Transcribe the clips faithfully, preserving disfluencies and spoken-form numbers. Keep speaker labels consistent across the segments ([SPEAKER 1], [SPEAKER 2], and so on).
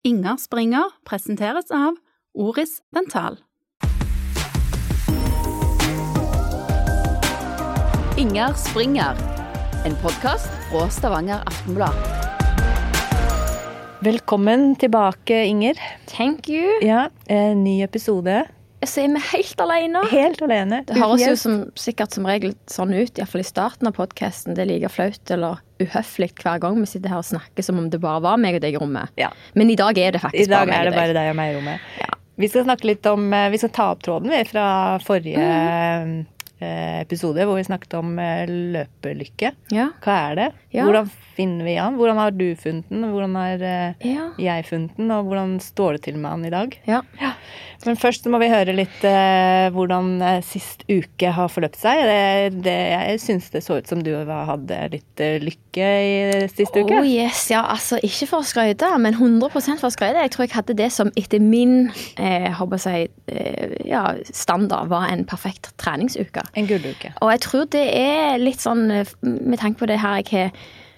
[SPEAKER 1] Inger Springer presenteres av Oris Dental.
[SPEAKER 2] Inger Springer, en podcast fra Stavanger Aftenblad.
[SPEAKER 3] Velkommen tilbake, Inger.
[SPEAKER 2] Thank you.
[SPEAKER 3] Ja, en ny episode.
[SPEAKER 2] Så er vi helt alene.
[SPEAKER 3] Helt alene.
[SPEAKER 2] Det høres jo som, sikkert som regel sånn ut, i hvert fall i starten av podcasten. Det er like flaut eller uhøflig hver gang vi sitter her og snakker som om det bare var meg og deg i rommet.
[SPEAKER 3] Ja.
[SPEAKER 2] Men i dag er det faktisk bare meg og deg.
[SPEAKER 3] I dag er det bare deg og meg i rommet.
[SPEAKER 2] Ja.
[SPEAKER 3] Vi skal snakke litt om, vi skal ta opp tråden vi fra forrige mm. episode, hvor vi snakket om løpelykke.
[SPEAKER 2] Ja.
[SPEAKER 3] Hva er det?
[SPEAKER 2] Ja.
[SPEAKER 3] Hvordan finner vi han? Hvordan har du funnet den? Hvordan har
[SPEAKER 2] ja.
[SPEAKER 3] jeg funnet den? Og hvordan står det til med han i dag?
[SPEAKER 2] Ja.
[SPEAKER 3] Ja. Men først så må vi høre litt eh, hvordan eh, sist uke har forløpt seg. Det, det, jeg synes det så ut som du hadde litt eh, lykke i siste uke.
[SPEAKER 2] Oh yes, ja, altså ikke for å skrøyte, men hundre prosent for å skrøyte. Jeg tror jeg hadde det som etter min eh, håper jeg, eh, ja, standard var en perfekt treningsuke.
[SPEAKER 3] En gulluke.
[SPEAKER 2] Og jeg tror det er litt sånn, med tanke på det her jeg har,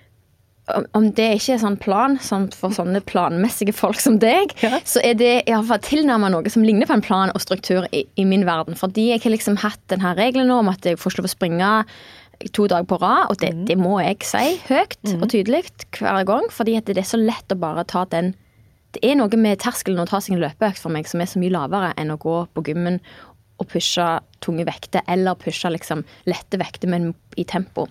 [SPEAKER 2] om det ikke er sånn plan sånn for sånne planmessige folk som deg, ja. Så er det i hvert fall tilnærmet noe som ligner på en plan og struktur i, i min verden. Fordi jeg har liksom hatt denne regelen nå om at jeg får ikke lov å springe to dager på rad, og det, mm. det må jeg si høyt mm. og tydelig hver gang, fordi at det er så lett å bare ta den. Det er noe med terskelen å ta seg en løpeøkt for meg som er så mye lavere enn å gå på gymmen og pushe tunge vekter, eller pushe liksom lette vekter, men i tempo.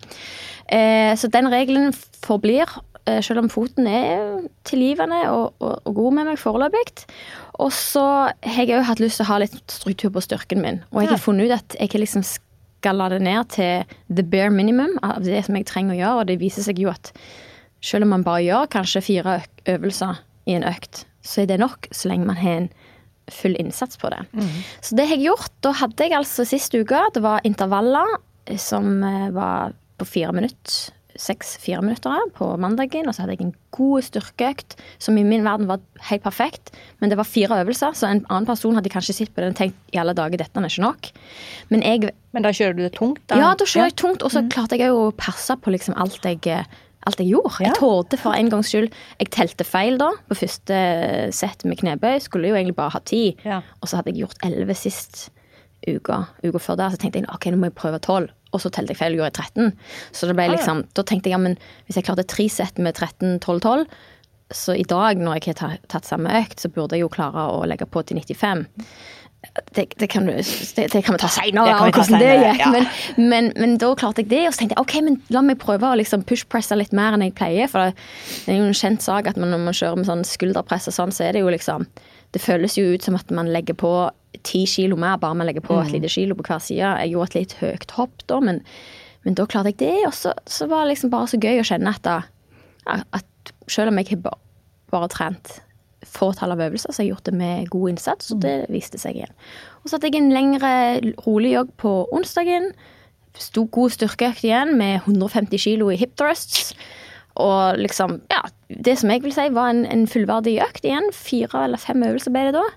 [SPEAKER 2] Eh, så den regelen forblir, eh, selv om foten er tilgivende og, og, og god med meg foreløpig. Og så har jeg jo hatt lyst til å ha litt struktur på styrken min, og jeg har funnet ut at jeg kan liksom skala det ned til the bare minimum av det som jeg trenger å gjøre, og det viser seg jo at selv om man bare gjør kanskje fire øvelser i en økt, så er det nok så lenge man har en full innsats på det. Mm. Så det har jeg gjort. Da hadde jeg altså siste uke, det var intervaller som var på fire minutter, seks fire minutter på mandagen, og så hadde jeg en god styrkeøkt, som i min verden var helt perfekt, men det var fire øvelser, så en annen person hadde kanskje sett på den og tenkt, i alle dager, dette er ikke nok. Men jeg...
[SPEAKER 3] Men da kjører du det tungt? Da?
[SPEAKER 2] Ja, da kjører jeg tungt, og så klarte jeg jo å passe på liksom alt jeg... alt jeg gjorde. Ja. Jeg tålte for en gangs skyld. Jeg telte feil da, på første sett med knebøy. Skulle jo egentlig bare ha ti. Ja. Og så hadde jeg gjort elleve sist uka. Uka før der, så tenkte jeg, ok, nå må jeg prøve tolv. Og så telte jeg feil og gjorde jeg tretten. Så det ble liksom, da tenkte jeg, ja, men hvis jeg klarte tre sett med tretten, tolv, tolv, så i dag, når jeg har tatt samme økt, så burde jeg jo klare å legge på til nittifem. Det, det, kan du, det, det kan vi ta senere,
[SPEAKER 3] det
[SPEAKER 2] hvordan det gikk.
[SPEAKER 3] Ja.
[SPEAKER 2] Men, men, men da klarte jeg det, og så tenkte jeg, ok, men la meg prøve å liksom push-presse litt mer enn jeg pleier, for det, det er jo en kjent sak at man, når man kjører med sånn skulderpress og sånn, så er det jo liksom, det føles jo ut som at man legger på ti kilo mer, bare man legger på et lite kilo på hver side. Jeg gjorde et litt høyt hopp da, men, men da klarte jeg det, og så, så var det liksom bare så gøy å kjenne at, da, at selv om jeg har bare, bare trent fåtall av øvelser, så har jeg gjort det med god innsats, og det viste seg igjen. Og så hadde jeg en lengre rolig jogg på onsdagen, stod god styrkeøkt igjen med hundre og femti kilo i hip thrusts, og liksom, ja, det som jeg vil si var en, en fullverdig økt igjen, fire eller fem øvelser ble det da.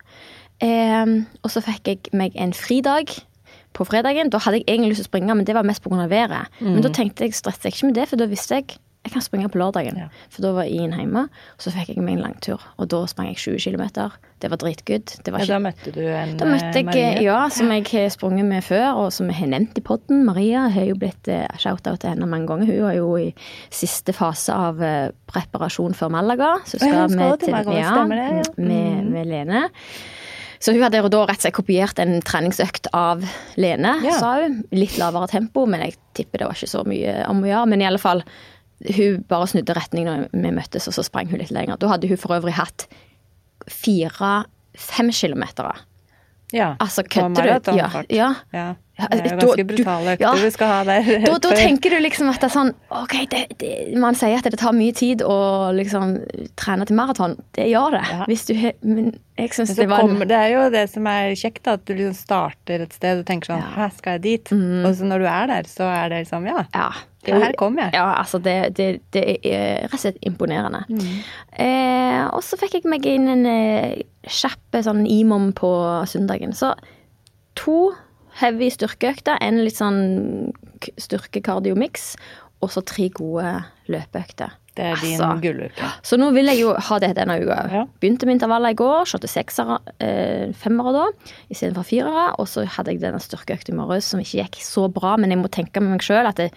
[SPEAKER 2] Eh, og så fikk jeg meg en fridag på fredagen. Da hadde jeg egentlig lyst til å springe, men det var mest på grunn av været. Mm. Men da tenkte jeg, stresset jeg ikke med det, for da visste jeg jeg kan springe på lørdagen, ja. For da var Ian hjemme, og så fikk jeg meg en lang tur, og da sprang jeg tjue kilometer. Det var dritgood. Det var ikke...
[SPEAKER 3] Ja, da møtte du en
[SPEAKER 2] da møtte jeg,
[SPEAKER 3] Maria.
[SPEAKER 2] Ja, som jeg har sprunget med før, og som jeg har nevnt i podden. Maria har jo blitt uh, shout-out til henne mange ganger. Hun er jo i siste fase av uh, preparasjon før Malaga, så skal, ja, skal med, til, Malaga, ja, det, ja. Med, med Lene. Så hun hadde jo da rett og slett kopiert en treningsøkt av Lene, ja. Sa hun. Litt lavere tempo, men jeg tipper det var ikke så mye om å gjøre, men i alle fall hun bare snudde retning når vi møttes, og så sprang hun litt lenger. Da hadde hun for øvrig hatt fire, fem kilometer.
[SPEAKER 3] Ja,
[SPEAKER 2] altså, kødder du? Ja, ja.
[SPEAKER 3] Ja. Det er ganske brutale økter ja. Du skal ha der.
[SPEAKER 2] Da, da tenker du liksom at det er sånn, ok, det, det, man sier at det tar mye tid å liksom trene til maraton. Det gjør det. Ja. Hvis du, men jeg synes det var...
[SPEAKER 3] Kommer, det er jo det som er kjekt, at du liksom starter et sted og tenker sånn, ja. Her skal jeg dit. Mm. Og så når du er der, så er det liksom, ja,
[SPEAKER 2] ja.
[SPEAKER 3] Det her kommer jeg.
[SPEAKER 2] Ja, altså det, det, det er rett og slett imponerende. Mm. Eh, og så fikk jeg meg inn en eh, kjappe sånn imom på søndagen. Så to heavy styrkeøkter, en litt sånn styrkekardiomix, og så tre gode løpeøkter.
[SPEAKER 3] Det er din
[SPEAKER 2] Altså,
[SPEAKER 3] gulluke.
[SPEAKER 2] Så nå vil jeg jo ha det denne uka.
[SPEAKER 3] Ja.
[SPEAKER 2] Begynte med intervaller i går, kjørte seksere, eh, femmere da, i stedet for firere, og så hadde jeg denne styrkeøkt i morges som ikke gikk så bra, men jeg må tenke med meg selv at det,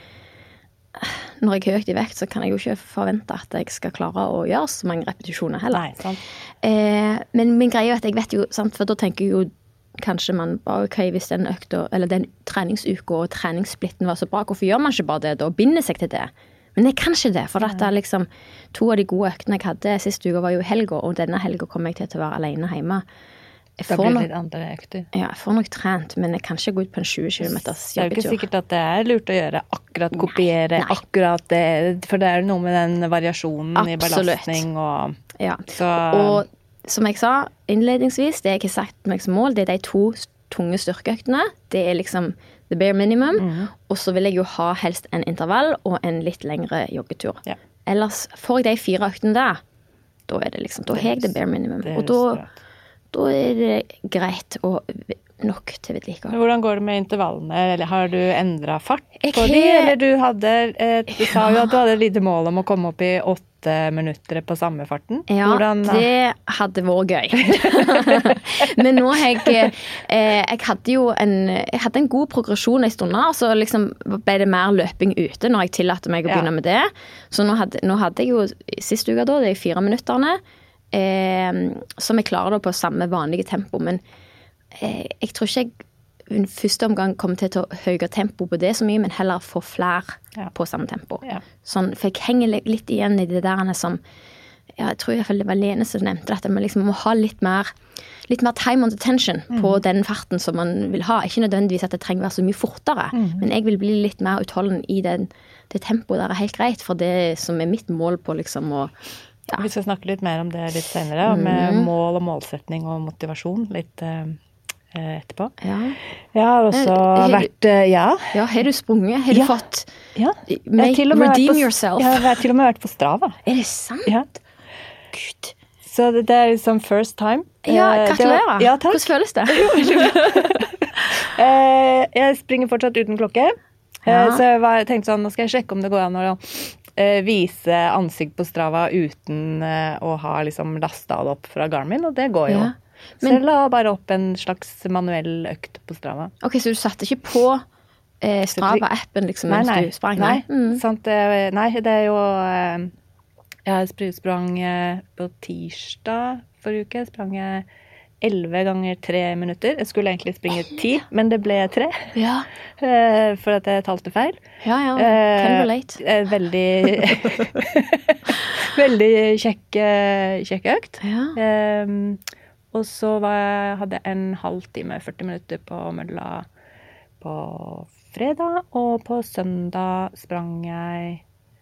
[SPEAKER 2] når jeg er høyt i vekt, så kan jeg jo ikke forvente at jeg skal klare å gjøre så mange repetisjoner heller.
[SPEAKER 3] Nei, sant.
[SPEAKER 2] Eh, men min greie er at jeg vet jo, sant, for da tenker jeg jo kanskje man bare, ok, hvis den økta, eller den treningsuka og treningssplitten var så bra, hvorfor gjør man ikke bare det da, og binder seg til det? Men jeg kan ikke det, for dette er liksom, to av de gode øktene jeg hadde siste uka var jo helga, og denne helga kommer jeg til å være alene hjemme. Jeg
[SPEAKER 3] Da
[SPEAKER 2] får
[SPEAKER 3] blir det
[SPEAKER 2] nok,
[SPEAKER 3] litt andre økter.
[SPEAKER 2] ja, jeg får nok trent, men jeg kan ikke gå ut på en tjue kilometers
[SPEAKER 3] Det er jo ikke
[SPEAKER 2] joggetur.
[SPEAKER 3] sikkert at det er lurt å gjøre akkurat kopiere,
[SPEAKER 2] nei.
[SPEAKER 3] akkurat det, for det er jo noe med den variasjonen i
[SPEAKER 2] Absolutt.
[SPEAKER 3] belastning og
[SPEAKER 2] Ja,
[SPEAKER 3] så,
[SPEAKER 2] og som jeg sa innledningsvis, det jeg ikke sagt meg som mål, det er de to tunge styrkeøktene. Det er liksom the bare minimum.
[SPEAKER 3] Mhm.
[SPEAKER 2] Og så vil jeg jo ha helst en intervall og en litt lengre joggetur.
[SPEAKER 3] Ja.
[SPEAKER 2] Ellers får jeg de fire øktene der, da er det liksom, da har jeg det bare minimum.
[SPEAKER 3] det
[SPEAKER 2] Og
[SPEAKER 3] høres
[SPEAKER 2] da,
[SPEAKER 3] bra ut.
[SPEAKER 2] da er det greit og nok til vedlikehold.
[SPEAKER 3] Men hvordan går det med intervallene? Eller har du endret fart
[SPEAKER 2] Jeg
[SPEAKER 3] på de?
[SPEAKER 2] har-
[SPEAKER 3] Eller du hadde, eh, du sa jo at du hadde et lite mål om å komme opp i åtte minutter på samme farten.
[SPEAKER 2] Ja,
[SPEAKER 3] Hvordan,
[SPEAKER 2] det hadde vært gøy. Men nå har jeg eh, Jeg hadde jo en, jeg hadde en god progresjon en stund, og så liksom ble det mer løping ute når jeg tillatte meg å
[SPEAKER 3] Ja.
[SPEAKER 2] begynne med det. Så nå hadde, nå hadde jeg jo siste uka da, det er fire minutterne, eh, som jeg klarer da på samme vanlige tempo, men eh, jeg tror ikke jeg i første omgang kommer til å ta høyere tempo på det så mye, men heller få flere
[SPEAKER 3] Ja.
[SPEAKER 2] på samme tempo.
[SPEAKER 3] Ja.
[SPEAKER 2] Sånn, for jeg henger li- litt igjen i det der som, ja, jeg tror i hvert fall det var Lene som nevnte dette, man liksom må ha litt mer, litt mer time on attention på den farten som man vil ha. Ikke nødvendigvis at det trenger være så mye fortere, men jeg vil bli litt mer utholden i den, det tempoet der er helt greit, for det som er mitt mål på liksom å, ja.
[SPEAKER 3] Vi skal snakke litt mer om det litt senere, om eh, mål og målsetning og motivasjon litt eh, etterpå.
[SPEAKER 2] Ja.
[SPEAKER 3] Jeg har også
[SPEAKER 2] Eh, har du-
[SPEAKER 3] vært, eh, ja,
[SPEAKER 2] Ja, har du sprunget? Har du
[SPEAKER 3] Ja.
[SPEAKER 2] fått
[SPEAKER 3] ja.
[SPEAKER 2] make,
[SPEAKER 3] Jeg har til og med vært
[SPEAKER 2] redeem
[SPEAKER 3] på-
[SPEAKER 2] yourself?
[SPEAKER 3] Jeg har til og med vært på Strava.
[SPEAKER 2] Er det sant?
[SPEAKER 3] Ja.
[SPEAKER 2] Gud.
[SPEAKER 3] Så det, det er liksom first time.
[SPEAKER 2] Ja,
[SPEAKER 3] Eh, det var-
[SPEAKER 2] gratulerer.
[SPEAKER 3] Ja, takk.
[SPEAKER 2] Hvordan føles det?
[SPEAKER 3] Eh, jeg springer fortsatt uten klokke. Eh,
[SPEAKER 2] Ja.
[SPEAKER 3] Så jeg var, tenkte sånn, nå skal jeg sjekke om det går an å eh, vise ansikt på Strava uten eh, å ha liksom lasta det opp fra Garmin, og det går jo.
[SPEAKER 2] Ja.
[SPEAKER 3] Så
[SPEAKER 2] Men-
[SPEAKER 3] jeg la bare opp en slags manuell økt på Strava.
[SPEAKER 2] Ok, så du satte ikke på eh, Strava-appen liksom
[SPEAKER 3] Nei,
[SPEAKER 2] mens
[SPEAKER 3] nei.
[SPEAKER 2] du sprang?
[SPEAKER 3] Nei,
[SPEAKER 2] Mm.
[SPEAKER 3] sant, det, nei, det er jo eh, Jeg spr- sprang eh, på tirsdag forrige uke. Sprang jeg elleve ganger tre minutter. Jeg skulle egentlig springe ti, men det ble tre.
[SPEAKER 2] Ja,
[SPEAKER 3] eh, For at jeg talte feil.
[SPEAKER 2] ja, ja.
[SPEAKER 3] Eh,
[SPEAKER 2] Can relate.
[SPEAKER 3] eh, Veldig Veldig kjekk, eh, kjekk økt.
[SPEAKER 2] Ja.
[SPEAKER 3] Eh, og så var jeg, hadde jeg en halvtime, førti minutter på mølla på fredag. Og på søndag sprang jeg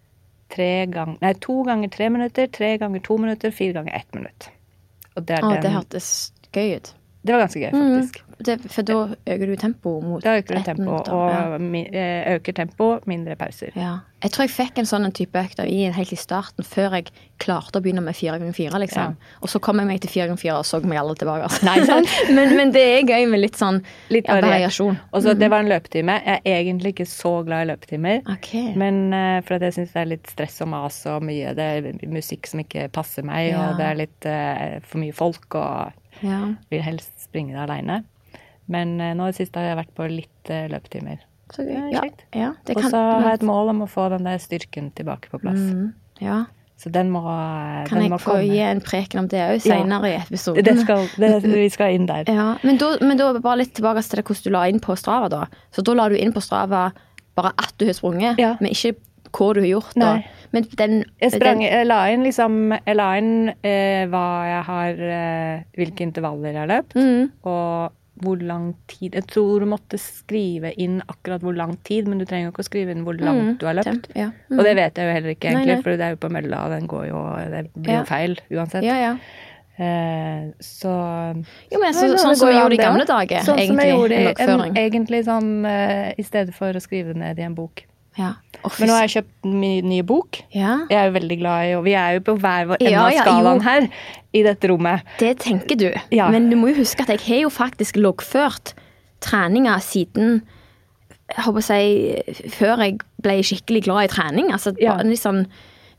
[SPEAKER 3] tre gang, nei, to ganger tre minutter, tre ganger to minutter, fire ganger ett minutt. Og det, er
[SPEAKER 2] Å,
[SPEAKER 3] den,
[SPEAKER 2] det hørtes gøy ut.
[SPEAKER 3] det var ganske gøy, faktisk.
[SPEAKER 2] Det, for da øker du tempo mot
[SPEAKER 3] Da øker du
[SPEAKER 2] ett
[SPEAKER 3] tempo,
[SPEAKER 2] minutt, ja.
[SPEAKER 3] og mi, eh, øker tempo, mindre pauser.
[SPEAKER 2] Ja. Jeg tror jeg fikk en sånn en type økt i helt i starten, før jeg klarte å begynne med fire ganger fire, liksom. Og så kom jeg meg til fire ganger fire og så meg aldri tilbake. Altså.
[SPEAKER 3] Nei, sant?
[SPEAKER 2] men, men det er gøy med litt sånn
[SPEAKER 3] Litt
[SPEAKER 2] ja,
[SPEAKER 3] variert.
[SPEAKER 2] variasjon.
[SPEAKER 3] Og så det var en løpetime. Jeg er egentlig ikke så glad i løpetimer.
[SPEAKER 2] Ok.
[SPEAKER 3] Men eh, for at jeg syns det er litt stress og mas og mye. Det er musikk som ikke passer meg,
[SPEAKER 2] Ja.
[SPEAKER 3] og det er litt eh, for mye folk, og
[SPEAKER 2] Ja.
[SPEAKER 3] vil helst springe det aleine. Men eh, nå i det siste har jeg vært på litt eh, løpetimer.
[SPEAKER 2] Så gøy.
[SPEAKER 3] Det er
[SPEAKER 2] Ja.
[SPEAKER 3] kjekt.
[SPEAKER 2] Ja, det
[SPEAKER 3] Og
[SPEAKER 2] kan,
[SPEAKER 3] så har jeg et mål om å få den der styrken tilbake på plass.
[SPEAKER 2] Mm, ja.
[SPEAKER 3] Så den må, eh,
[SPEAKER 2] Kan
[SPEAKER 3] den
[SPEAKER 2] jeg
[SPEAKER 3] må
[SPEAKER 2] få
[SPEAKER 3] komme.
[SPEAKER 2] gi en preken om det òg
[SPEAKER 3] Ja.
[SPEAKER 2] senere i episoden?
[SPEAKER 3] Det skal, det, vi skal inn der.
[SPEAKER 2] Ja, men da, men da bare litt tilbake til det hvordan du la inn på Strava da. Så da la du inn på Strava bare at du har sprunget,
[SPEAKER 3] Ja.
[SPEAKER 2] men ikke hva du har gjort da.
[SPEAKER 3] Nei.
[SPEAKER 2] Men den,
[SPEAKER 3] Jeg, sprang,
[SPEAKER 2] den
[SPEAKER 3] jeg la inn liksom Jeg la inn eh, hva jeg har eh, hvilke intervaller jeg har løpt,
[SPEAKER 2] mm,
[SPEAKER 3] og hvor lang tid. Jeg tror du måtte skrive inn akkurat hvor lang tid, men du trenger jo ikke å skrive inn hvor langt
[SPEAKER 2] mm,
[SPEAKER 3] du har løpt.
[SPEAKER 2] temp, ja. Mm.
[SPEAKER 3] Og det vet jeg jo heller ikke,
[SPEAKER 2] Nei,
[SPEAKER 3] egentlig,
[SPEAKER 2] nei.
[SPEAKER 3] for det er jo på mølla, og den går jo Det blir
[SPEAKER 2] Ja.
[SPEAKER 3] jo feil uansett.
[SPEAKER 2] Ja, ja.
[SPEAKER 3] Eh, så
[SPEAKER 2] Jo, men så,
[SPEAKER 3] Nei, det
[SPEAKER 2] sånn som
[SPEAKER 3] går
[SPEAKER 2] vi
[SPEAKER 3] jo
[SPEAKER 2] gjorde
[SPEAKER 3] an,
[SPEAKER 2] i
[SPEAKER 3] det
[SPEAKER 2] gamle
[SPEAKER 3] også.
[SPEAKER 2] dager,
[SPEAKER 3] Sånn som jeg
[SPEAKER 2] egentlig,
[SPEAKER 3] gjorde
[SPEAKER 2] en
[SPEAKER 3] i-
[SPEAKER 2] lokføring.
[SPEAKER 3] en, egentlig sånn eh, i stedet for å skrive det ned i en bok.
[SPEAKER 2] Ja. Å, fy
[SPEAKER 3] Men nå har jeg kjøpt min nye bok.
[SPEAKER 2] Ja,
[SPEAKER 3] Jeg er jo veldig glad i, og vi er jo på hver vår ende
[SPEAKER 2] Ja,
[SPEAKER 3] av
[SPEAKER 2] ja,
[SPEAKER 3] skalaen
[SPEAKER 2] jo.
[SPEAKER 3] her i dette rommet.
[SPEAKER 2] det tenker du.
[SPEAKER 3] Ja.
[SPEAKER 2] Men du må jo huske at jeg har jo faktisk loggført treninger siden jeg håper å si, før jeg ble skikkelig glad i trening. Altså,
[SPEAKER 3] Ja.
[SPEAKER 2] bare litt sånn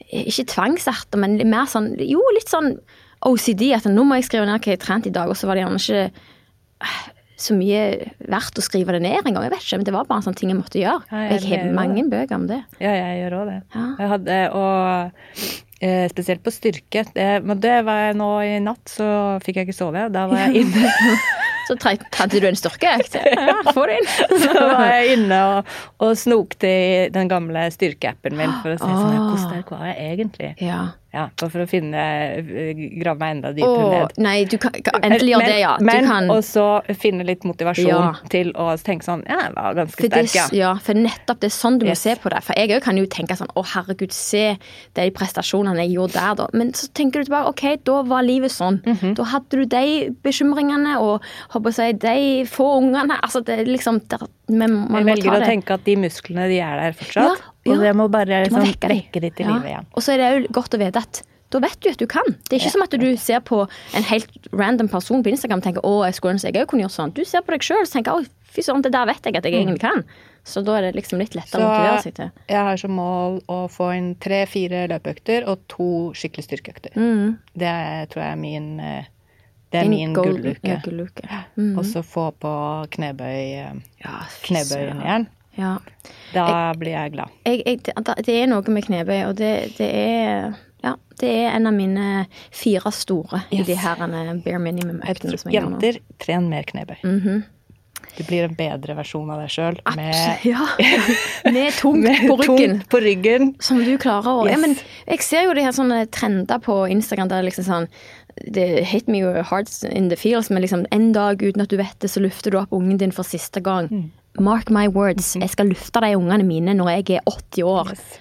[SPEAKER 2] ikke tvangserter, men mer sånn, jo, litt sånn O C D, at nå må jeg skrive ned hva jeg har trent i dag, og så var det gjerne ikke så mye verdt å skrive det ned en gang, jeg vet ikke, men det var bare en sånn ting jeg måtte gjøre.
[SPEAKER 3] Ja, jeg,
[SPEAKER 2] jeg har mange bøker om det.
[SPEAKER 3] Ja, jeg gjør også det.
[SPEAKER 2] Ja.
[SPEAKER 3] Jeg hadde, og eh, spesielt på styrke, det, men det var jeg nå i natt, så fikk jeg ikke sove, da var jeg inne.
[SPEAKER 2] Så hadde du en styrkeøkt? Ja, få det inn.
[SPEAKER 3] Så var jeg inne og, og snokte i den gamle styrkeappen min for å se sånn, hvordan sterk var jeg egentlig.
[SPEAKER 2] Ja.
[SPEAKER 3] Ja, for å finne, grave meg enda dypere
[SPEAKER 2] Åh,
[SPEAKER 3] ned.
[SPEAKER 2] nei, du kan, kan endelig gjøre det, ja. Du
[SPEAKER 3] Men
[SPEAKER 2] kan,
[SPEAKER 3] også finne litt motivasjon
[SPEAKER 2] Ja.
[SPEAKER 3] til å tenke sånn, ja, jeg var ganske
[SPEAKER 2] for det,
[SPEAKER 3] sterk, ja.
[SPEAKER 2] ja, for nettopp det er sånn du må
[SPEAKER 3] Yes.
[SPEAKER 2] se på det. For jeg også kan jo tenke sånn, å herregud, se de prestasjonene jeg gjorde der da. Men så tenker du bare, ok, da var livet sånn. Da hadde du de bekymringene, og håper å si, de få ungene. Altså, det er liksom, der, man, man
[SPEAKER 3] Jeg
[SPEAKER 2] må
[SPEAKER 3] velger
[SPEAKER 2] ta
[SPEAKER 3] å
[SPEAKER 2] det.
[SPEAKER 3] tenke at de musklene, de er der fortsatt.
[SPEAKER 2] Ja,
[SPEAKER 3] Og
[SPEAKER 2] ja.
[SPEAKER 3] det må bare
[SPEAKER 2] Du må
[SPEAKER 3] liksom,
[SPEAKER 2] vekke de.
[SPEAKER 3] vekke de til
[SPEAKER 2] Ja.
[SPEAKER 3] livet igjen.
[SPEAKER 2] Og så er det jo godt å vite at da vet du at du kan. Det er ikke
[SPEAKER 3] Ja.
[SPEAKER 2] som at du ser på en helt random person på Instagram og tenker, å, jeg skulle ønske jeg også kunne gjøre sånn. Du ser på deg selv og tenker, å, fy sånn, det der vet jeg at jeg egentlig kan. Så da er det liksom litt lettere å motivere seg til.
[SPEAKER 3] jeg har som mål å få inn tre-fire løpeøkter og to skikkelig styrkeøkter.
[SPEAKER 2] Mm.
[SPEAKER 3] Det er, tror jeg er min, eh, det er
[SPEAKER 2] Din
[SPEAKER 3] min
[SPEAKER 2] gold-
[SPEAKER 3] gulluke.
[SPEAKER 2] Ja, gulluke. Mm.
[SPEAKER 3] Og så få på knebøy, eh,
[SPEAKER 2] Ja, fy
[SPEAKER 3] knebøyen
[SPEAKER 2] søren.
[SPEAKER 3] igjen.
[SPEAKER 2] Ja.
[SPEAKER 3] Da blir jeg glad.
[SPEAKER 2] Jeg, jeg, det- det er noe med knebøy, og det, det er... Ja, det er en av mine fire store i
[SPEAKER 3] Yes.
[SPEAKER 2] de her bare minimum-øktene som jeg gjør nå.
[SPEAKER 3] Jenter, tren mer knebøy.
[SPEAKER 2] Mhm.
[SPEAKER 3] Du blir en bedre versjon av deg selv. Med,
[SPEAKER 2] Absolutt, ja. Med tungt
[SPEAKER 3] med
[SPEAKER 2] på ryggen.
[SPEAKER 3] tungt på ryggen.
[SPEAKER 2] Som du klarer å... Ja,
[SPEAKER 3] Yes.
[SPEAKER 2] men jeg ser jo de her sånne trender på Instagram der liksom sånn, det hit me your hearts in the feels, men liksom en dag uten at du vet det, så lufter du opp ungen din for siste gang.
[SPEAKER 3] Mm.
[SPEAKER 2] Mark my words, jeg skal lufte de ungene mine når jeg er åtti år.
[SPEAKER 3] Yes.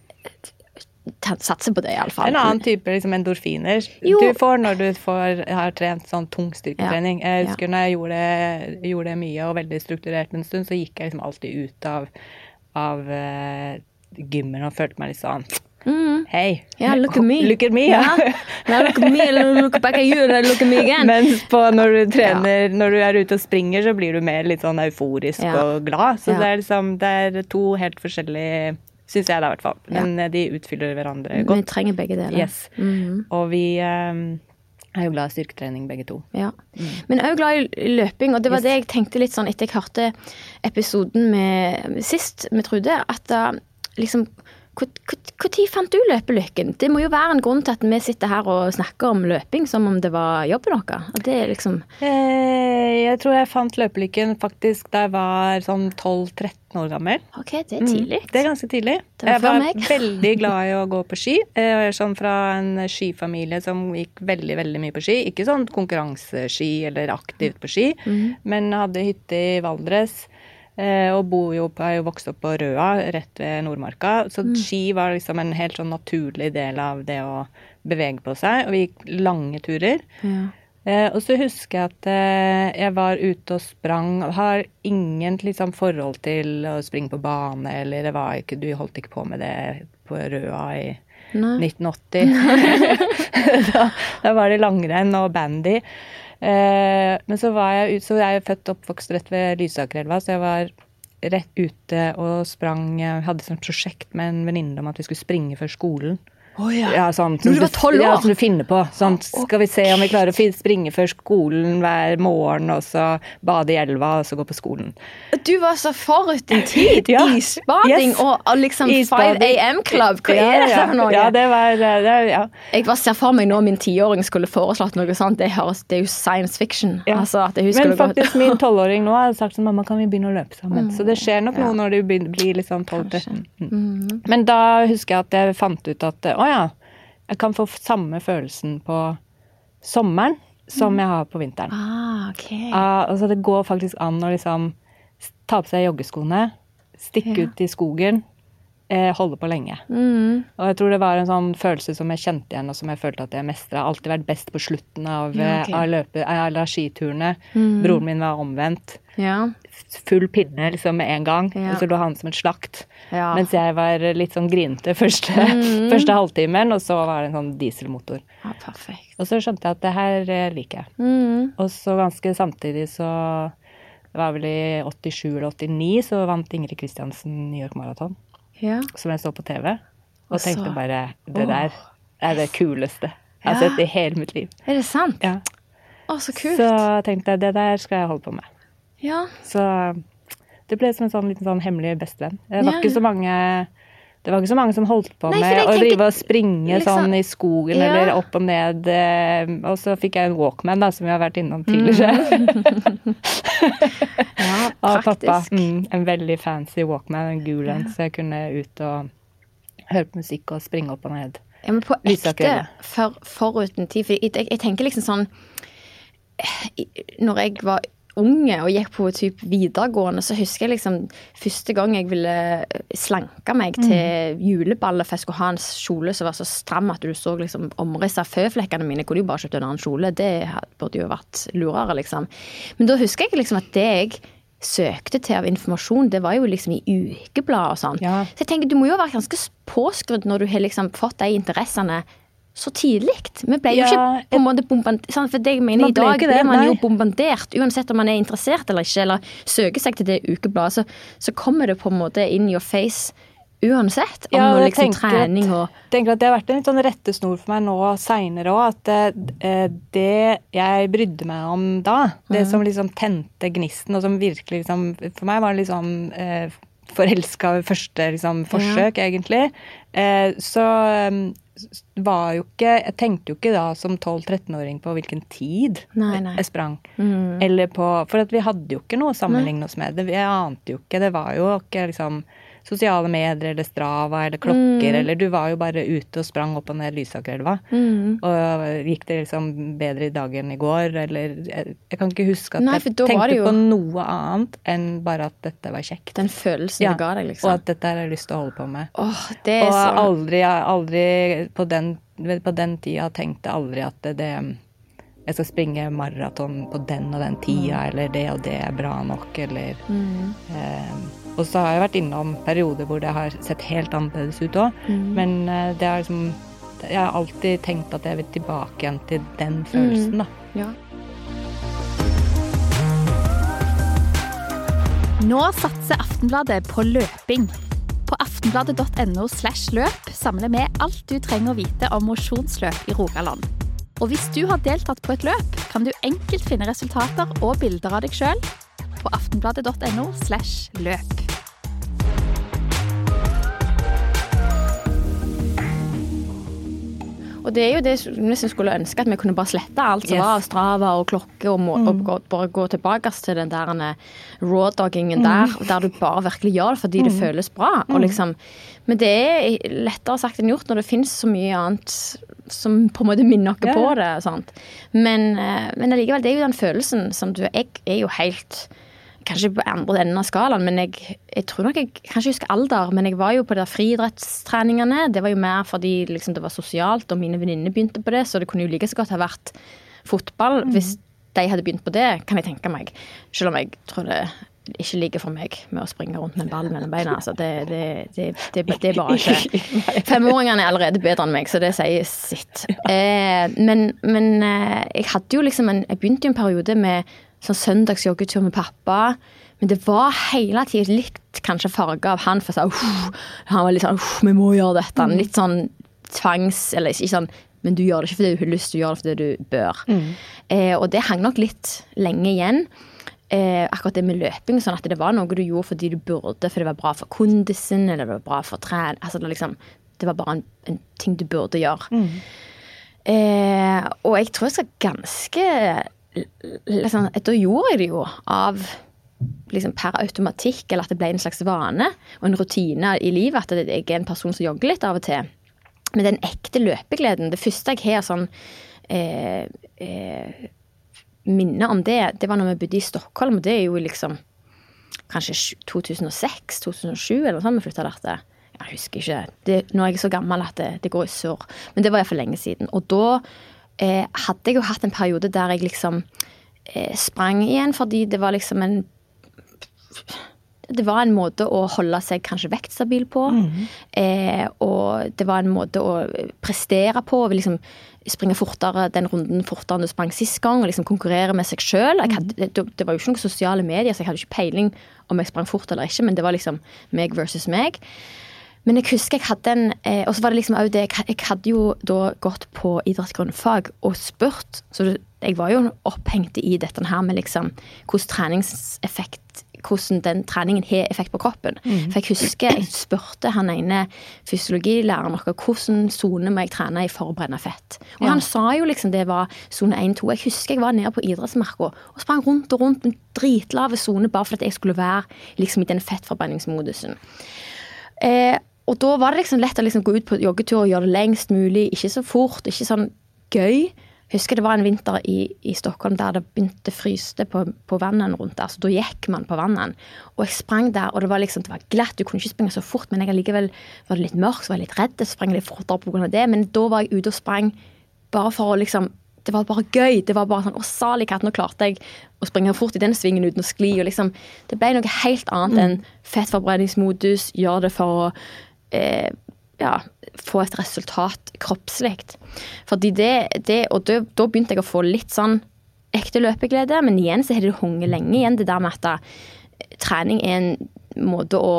[SPEAKER 2] Ta- Satser på det i alle fall.
[SPEAKER 3] En annen type liksom, endorfiner
[SPEAKER 2] Jo.
[SPEAKER 3] du får når du får, har trent sånn tung styrketrening.
[SPEAKER 2] Ja.
[SPEAKER 3] Jeg husker når jeg gjorde, gjorde det mye og veldig strukturert en stund, så gikk jeg liksom alltid ut av, av uh, gymmen og følte meg litt sånn
[SPEAKER 2] Mm.
[SPEAKER 3] hei,
[SPEAKER 2] Ja, look at me.
[SPEAKER 3] look at me, ja.
[SPEAKER 2] Ja. Now look at me, look back at you, look at me again.
[SPEAKER 3] Mens på når du trener, når du er ute og springer, så blir du mer litt sånn euforisk
[SPEAKER 2] Ja.
[SPEAKER 3] og glad. Så
[SPEAKER 2] Ja.
[SPEAKER 3] det er liksom, det er to helt forskjellige, synes jeg da i hvert fall. Men eh, de utfyller hverandre
[SPEAKER 2] Vi
[SPEAKER 3] godt.
[SPEAKER 2] trenger begge deler.
[SPEAKER 3] Yes.
[SPEAKER 2] Mhm.
[SPEAKER 3] Og vi eh, er jo glad i styrketrening begge to.
[SPEAKER 2] Ja. Men jeg er jo glad i løping, og det var
[SPEAKER 3] Yes.
[SPEAKER 2] det jeg tenkte litt sånn etter jeg hørte episoden med sist med Trude, at da liksom når fant du løpelykken? Det må jo være en grunn til at vi sitter her og snakker om løping som om det var jobben vår. Og det er liksom
[SPEAKER 3] Eh, jeg tror jeg fant løpelykken faktisk da jeg var sånn tolv tretten år gammel.
[SPEAKER 2] Ok, det er tidlig.
[SPEAKER 3] Mm, det er ganske tidlig.
[SPEAKER 2] Det var
[SPEAKER 3] Jeg
[SPEAKER 2] før
[SPEAKER 3] var
[SPEAKER 2] meg.
[SPEAKER 3] veldig glad i å gå på ski. Jeg er sånn fra en skifamilie som gikk veldig, veldig mye på ski. Ikke sånn konkurranseski eller aktivt på ski,
[SPEAKER 2] Mhm.
[SPEAKER 3] men hadde hytte i Valdres. eh, Og bor jo på, er jo vokst opp på Røa, rett ved Nordmarka. Så
[SPEAKER 2] Mm.
[SPEAKER 3] ski var liksom en helt sånn naturlig del av det å bevege på seg. Og vi gikk lange turer.
[SPEAKER 2] Ja.
[SPEAKER 3] Eh, og så husker jeg at eh, jeg var ute og sprang, og har ingen liksom, forhold til å springe på bane, eller det var ikke, du holdt ikke på med det på Røa i
[SPEAKER 2] Nei.
[SPEAKER 3] nitten åtti. da, da var det langrenn og bandy. Eh, men så var jeg, ut- så jeg er jo født og oppvokst rett ved Lysakerelva, så jeg var rett ute og sprang, jeg hadde et sånt prosjekt med en venninne om at vi skulle springe før skolen.
[SPEAKER 2] Å ja.
[SPEAKER 3] Ja, sånn,
[SPEAKER 2] Når du var tolv
[SPEAKER 3] Ja,
[SPEAKER 2] år?
[SPEAKER 3] som du finner på. Sånn, skal vi se om vi klarer å fin- springe før skolen hver morgen, og så bade i elva, og så gå på skolen.
[SPEAKER 2] Du var så forut din tid.
[SPEAKER 3] Ja.
[SPEAKER 2] Isbading
[SPEAKER 3] Yes.
[SPEAKER 2] og og liksom
[SPEAKER 3] Isbading.
[SPEAKER 2] five a m club. Hva
[SPEAKER 3] Ja,
[SPEAKER 2] er dette
[SPEAKER 3] ja.
[SPEAKER 2] for noe?
[SPEAKER 3] Ja, det var det, ja.
[SPEAKER 2] Jeg bare ser for meg nå min tiåring skulle foreslått noe sånt. Det, høres, det er jo science fiction.
[SPEAKER 3] Ja.
[SPEAKER 2] Altså, at hun
[SPEAKER 3] Men
[SPEAKER 2] skulle gå-
[SPEAKER 3] faktisk min tolvåring nå har sagt sånn, mamma, kan vi begynne å løpe sammen? Så det skjer nok noe når du begynner- blir liksom tolv tretten. Mm. Men da husker jeg at jeg fant ut at, å ja, jeg kan få samme følelsen på sommeren som jeg har på vinteren.
[SPEAKER 2] Ah, ok.
[SPEAKER 3] Ah, altså det går faktisk an å liksom ta på seg joggeskoene, stikke
[SPEAKER 2] Ja.
[SPEAKER 3] ut i skogen, eh, holde på lenge.
[SPEAKER 2] Mm.
[SPEAKER 3] Og jeg tror det var en sånn følelse som jeg kjente igjen, og som jeg følte at jeg mestret. Jeg har alltid vært best på slutten av,
[SPEAKER 2] Ja, ok.
[SPEAKER 3] eh, av, løpe, av skiturene.
[SPEAKER 2] Mm.
[SPEAKER 3] Broren min var omvendt.
[SPEAKER 2] Ja.
[SPEAKER 3] Full pinne liksom med en gang,
[SPEAKER 2] Ja.
[SPEAKER 3] og så lå han som et slakt.
[SPEAKER 2] Ja.
[SPEAKER 3] Mens jeg var litt sånn grinte første,
[SPEAKER 2] Mm.
[SPEAKER 3] første halvtimen, og så var det en sånn dieselmotor.
[SPEAKER 2] Ja, perfekt.
[SPEAKER 3] Og så skjønte jeg at det her eh, liker jeg.
[SPEAKER 2] Mm.
[SPEAKER 3] Og så ganske samtidig så, det var vel i åttisju eller åttini, så vant Ingrid Kristiansen New York Marathon,
[SPEAKER 2] Ja.
[SPEAKER 3] som jeg så på T V. Og
[SPEAKER 2] så,
[SPEAKER 3] tenkte bare, det
[SPEAKER 2] åh,
[SPEAKER 3] der er det kuleste jeg har
[SPEAKER 2] ja.
[SPEAKER 3] sett i hele mitt liv.
[SPEAKER 2] Er det sant?
[SPEAKER 3] Ja.
[SPEAKER 2] Å, så kult.
[SPEAKER 3] Så tenkte jeg, det der skal jeg holde på med.
[SPEAKER 2] Ja.
[SPEAKER 3] Så det ble som en sånn liten sånn hemmelig bestevenn. Det var
[SPEAKER 2] Ja.
[SPEAKER 3] ikke så mange... Det var ikke så mange som holdt på
[SPEAKER 2] Nei, for
[SPEAKER 3] med
[SPEAKER 2] jeg
[SPEAKER 3] å
[SPEAKER 2] tenker-
[SPEAKER 3] drive og springe
[SPEAKER 2] liksom-
[SPEAKER 3] sånn i skogen
[SPEAKER 2] Ja.
[SPEAKER 3] eller opp og ned. eh, Og så fikk jeg en Walkman da, som vi har vært innom tidligere.
[SPEAKER 2] Ja,
[SPEAKER 3] Av pappa.
[SPEAKER 2] praktisk.
[SPEAKER 3] Mm, en veldig fancy Walkman, en gul en, så jeg kunne ut og høre på musikk og springe opp og ned.
[SPEAKER 2] Ja, men på
[SPEAKER 3] Lysaker,
[SPEAKER 2] ekte,
[SPEAKER 3] da.
[SPEAKER 2] for, foruten tid, for jeg, jeg, jeg tenker liksom sånn, når jeg var unge og gikk på typ videregående, så husker jeg liksom første gang jeg ville slanke meg til juleballet, for jeg skulle ha en kjole som var så stram at du så liksom omrisset av føflekkene mine, kunne jo bare kjøpt en annen kjole, det burde jo vært lurere liksom. Men da husker jeg liksom at det jeg søkte til av informasjon, det var jo liksom i ukeblad og sånn.
[SPEAKER 3] Ja.
[SPEAKER 2] Så jeg tenker, du må jo være ganske påskrudd når du har liksom fått de interessene så tidligt. Vi ble jo
[SPEAKER 3] Ja,
[SPEAKER 2] ikke på en måte bombardert, sånn, for det jeg mener
[SPEAKER 3] Man
[SPEAKER 2] i
[SPEAKER 3] ble
[SPEAKER 2] dag
[SPEAKER 3] ikke det,
[SPEAKER 2] blir man jo
[SPEAKER 3] nei.
[SPEAKER 2] bombardert, uansett om man er interessert eller ikke, eller søker seg til det ukebladet, så, så kommer det på en måte in your face uansett, om
[SPEAKER 3] Ja,
[SPEAKER 2] noe
[SPEAKER 3] jeg
[SPEAKER 2] liksom
[SPEAKER 3] tenker
[SPEAKER 2] trening og...
[SPEAKER 3] Jeg tenker at det har vært en litt sånn rettesnor for meg nå senere også, at eh, det jeg brydde meg om da, det som liksom tente gnisten, og som virkelig liksom, for meg var det liksom eh, forelsket ved første liksom, forsøk, egentlig, eh, så eh, var jo ikke, jeg tenkte jo ikke da som tolv-trettenåring på hvilken tid
[SPEAKER 2] Nei, nei.
[SPEAKER 3] jeg sprang.
[SPEAKER 2] Mm.
[SPEAKER 3] Eller på, for at vi hadde jo ikke noe å sammenligne oss med. Det, jeg ante jo ikke, det var jo ikke liksom sosiale medier eller Strava eller klokker,
[SPEAKER 2] Mm.
[SPEAKER 3] eller du var jo bare ute og sprang opp og ned Lysakerelva.
[SPEAKER 2] Mm.
[SPEAKER 3] Og gikk det liksom bedre i dag enn i går, eller jeg, jeg kan ikke huske at
[SPEAKER 2] Nei, for
[SPEAKER 3] jeg
[SPEAKER 2] da var
[SPEAKER 3] tenkte
[SPEAKER 2] det jo-
[SPEAKER 3] på noe annet enn bare at dette var kjekt.
[SPEAKER 2] Den følelsen
[SPEAKER 3] Ja,
[SPEAKER 2] det ga deg,
[SPEAKER 3] Og
[SPEAKER 2] liksom.
[SPEAKER 3] at dette har jeg lyst til å holde på med.
[SPEAKER 2] Åh, det er
[SPEAKER 3] Og
[SPEAKER 2] så...
[SPEAKER 3] aldri, jeg har aldri på den, på den tida tenkte jeg aldri at det, det jeg skal springe maraton på den og den tida, eller det og det er bra nok, eller
[SPEAKER 2] Mm.
[SPEAKER 3] eh, Og så har jeg vært innom perioder hvor det har sett helt annerledes ut òg,
[SPEAKER 2] Mm.
[SPEAKER 3] men eh, det er liksom jeg har alltid tenkt at jeg vil tilbake igjen til den følelsen, da.
[SPEAKER 2] Ja.
[SPEAKER 4] Nå satser Aftenbladet på løping. På aftenbladet.no slash løp samler vi alt du trenger å vite om mosjonsløp i Rogaland. Og hvis du har deltatt på et løp, kan du enkelt finne resultater og bilder av deg selv på aftenbladet.no slash løp.
[SPEAKER 2] Og det er jo det vi som skulle ønske at vi kunne bare slette alt som
[SPEAKER 3] Yes.
[SPEAKER 2] var av Strava og klokke, og, må, og gå, bare gå tilbake til den der raw-doggingen der, der du bare virkelig gjør det fordi det føles bra. Og liksom, men det er lettere sagt enn gjort når det finnes så mye annet som på en måte minner noe
[SPEAKER 3] Ja.
[SPEAKER 2] på det. Sant? Men, eh, men allikevel, det er jo den følelsen som du Jeg er jo helt kanskje på andre enden av skalaen, men jeg, jeg tror nok jeg kanskje husker alder, men jeg var jo på de friidrettstreningene. Det var jo mer fordi liksom, det var sosialt, og mine venninner begynte på det, så det kunne jo like så godt ha vært fotball. Mm. Hvis de hadde begynt på det, kan jeg tenke meg. Selv om jeg tror det ikke ligger for meg med å springe rundt med en ball mellom beina. Altså, det, det, det, det, det er bare ikke. Femåringene er allerede bedre enn meg, så det sier sitt. Eh, men men eh, jeg hadde jo liksom en, jeg begynte jo en periode med sånn søndagsjoggetur med pappa, men det var hele tiden litt kanskje farget av han, for så, uh, han var litt sånn, uh, vi må gjøre dette, litt sånn tvangs, eller ikke sånn, men du gjør det ikke fordi du har lyst til å gjøre det fordi du bør. Mm. Eh, og det hang nok litt lenge igjen, eh, akkurat det med løping, sånn at det var noe du gjorde fordi du burde, for det var bra for kondisen, eller det var bra for træn, altså det, liksom, det var bare en, en ting du burde gjøre. Mm. Eh, og jeg tror jeg skal ganske liksom, da gjorde jeg det jo av liksom per automatikk, eller at det ble en slags vane og en rutine i livet, at jeg er en person som jogger litt av og til. Men den ekte løpegleden, det første jeg har sånn eh, eh, minne om det, det var når vi bodde i Stockholm, og det er jo liksom kanskje to tusen og seks, to tusen og sju eller noe sånt vi flyttet der. Jeg husker ikke. Det, nå er jeg så gammel at det, det går i surr. Men det var i hvert fall lenge siden. Og da Eh, hadde jeg jo hatt en periode der jeg liksom eh, sprang igjen, fordi det var liksom en det var en måte å holde seg kanskje vektstabil på, mm. eh, og det var en måte å prestere på, og liksom springe fortere den runden fortere enn du sprang sist gang, og liksom konkurrere med seg selv. Jeg hadde, det, det var jo ikke noen sosiale medier, så jeg hadde ikke peiling om jeg sprang fort eller ikke, men det var liksom meg versus meg. Men jeg husker jeg hadde en, eh, og så var det liksom også det, jeg, jeg hadde jo da gått på idrettsgrunnfag og spurt, så jeg var jo opphengt i dette her med liksom hvordan treningseffekt, hvordan den treningen har effekt på kroppen. Mm. For jeg husker jeg spurte han ene fysiologilæreren noe, hvordan zone må jeg trene i for å brenne fett? Og ja. Han sa jo liksom det var zone en to. Jeg husker jeg var nede på idrettsmarka og sprang rundt og rundt en dritlave zone bare for at jeg skulle være liksom i den fettforbrenningsmodusen. Eh, og da var det liksom lett å liksom gå ut på joggetur og gjøre det lengst mulig, ikke så fort, ikke sånn gøy. Jeg husker det var en vinter i, i Stockholm der det begynte fryste på, på vannet rundt der, så da gikk man på vannet. Og jeg sprang der, og det var liksom, det var glatt, du kunne ikke springe så fort, men jeg likevel var det litt mørk, så var jeg litt redd, så sprang jeg litt fortere på grunn av det, men da var jeg ute og sprang bare for å liksom, det var bare gøy, det var bare sånn, å salig katt, nå klarte jeg å springe fort i den svingen uten å skli, og liksom, det ble noe helt annet enn fettforbrenningsmodus, gjør det for å, eh, ja, få et resultat kroppslikt. Fordi det, det og da, da begynte jeg å få litt sånn ekte løpeglede, men igjen så har det hunget lenge igjen, det der med at trening er en måte å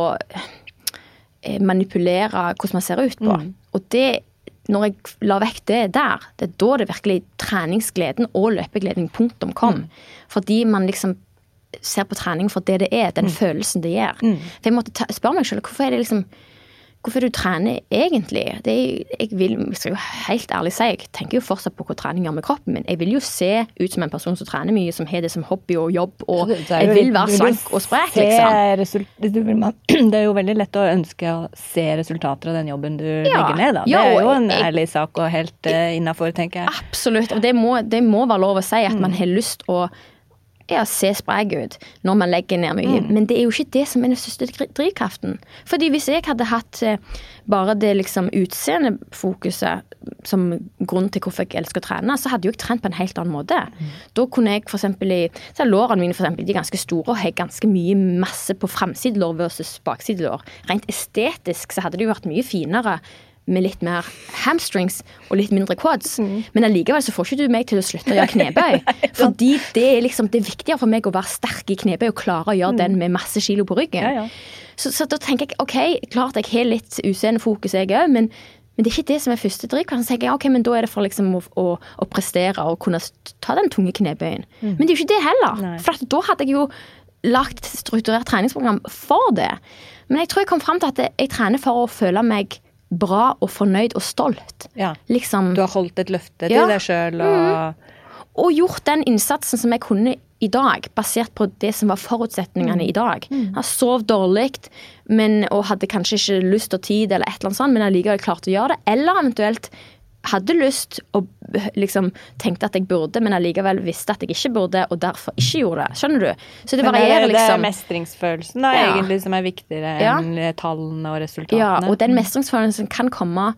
[SPEAKER 2] manipulere hvordan man ser ut på. Mm. Og det, når jeg la vekk det der, det er da det virkelig treningsgleden og løpegleden punktum kom. Mm. Fordi man liksom ser på trening for det det er, den mm. følelsen det gjør. Mm. For jeg måtte ta, spørre meg selv, hvorfor er det liksom hvorfor du trener egentlig? Det er, jeg, vil, jeg skal jo helt ærlig si, jeg tenker jo fortsatt på hva trening gjør med kroppen min. Jeg vil jo se ut som en person som trener mye, som har det som hobby og jobb, og jeg vil være slank og sprek, liksom.
[SPEAKER 3] Det er jo veldig lett å ønske å se resultater av den jobben du ja, legger ned, da. Det ja, er jo en jeg, ærlig sak og helt uh, innenfor, tenker jeg.
[SPEAKER 2] Absolutt, og det må, det må være lov å si at mm. man har lyst å ja, se sprek ut når man legger ned mye. Mm. Men det er jo ikke det som er den største drivkraften. Fordi hvis jeg hadde hatt bare det liksom utseendefokuset som grunn til hvorfor jeg elsker å trene, så hadde jeg jo trent på en helt annen måte. Mm. Da kunne jeg for eksempel i, så er lårene mine for eksempel, de er ganske store og har ganske mye masse på framsidelår versus baksidelår. Rent estetisk så hadde det jo vært mye finere med litt mer hamstrings og litt mindre quads. Mm. Men allikevel så får ikke du meg til å slutte å gjøre knebøy. Fordi det er liksom, det er viktigere for meg å være sterk i knebøy og klare å gjøre mm. den med masse kilo på ryggen. Ja, ja. Så, så da tenker jeg, ok, klart jeg har litt utseendefokus jeg også, men, men det er ikke det som er første drivkraft. Så tenker jeg, ok, men da er det for liksom å, å, å prestere og kunne ta den tunge knebøyen. Mm. Men det er jo ikke det heller. Nei. For da hadde jeg jo lagt et strukturert treningsprogram for det. Men jeg tror jeg kom frem til at jeg trener for å føle meg bra og fornøyd og stolt.
[SPEAKER 3] Ja,
[SPEAKER 2] liksom,
[SPEAKER 3] du har holdt et løfte til ja. deg selv. Og...
[SPEAKER 2] Mm. og gjort den innsatsen som jeg kunne i dag, basert på det som var forutsetningene mm. i dag. Mm. Jeg sov dårlig, men, og hadde kanskje ikke lyst og tid, eller et eller annet sånt, men jeg likevel klarte å gjøre det. Eller eventuelt hadde lyst og liksom tenkte at jeg burde, men allikevel visste at jeg ikke burde, og derfor ikke gjorde det. Skjønner du? Så det varierer liksom.
[SPEAKER 3] Det er mestringsfølelsen da, ja. egentlig som er viktigere enn ja. tallene og resultatene.
[SPEAKER 2] Ja, og den mestringsfølelsen kan komme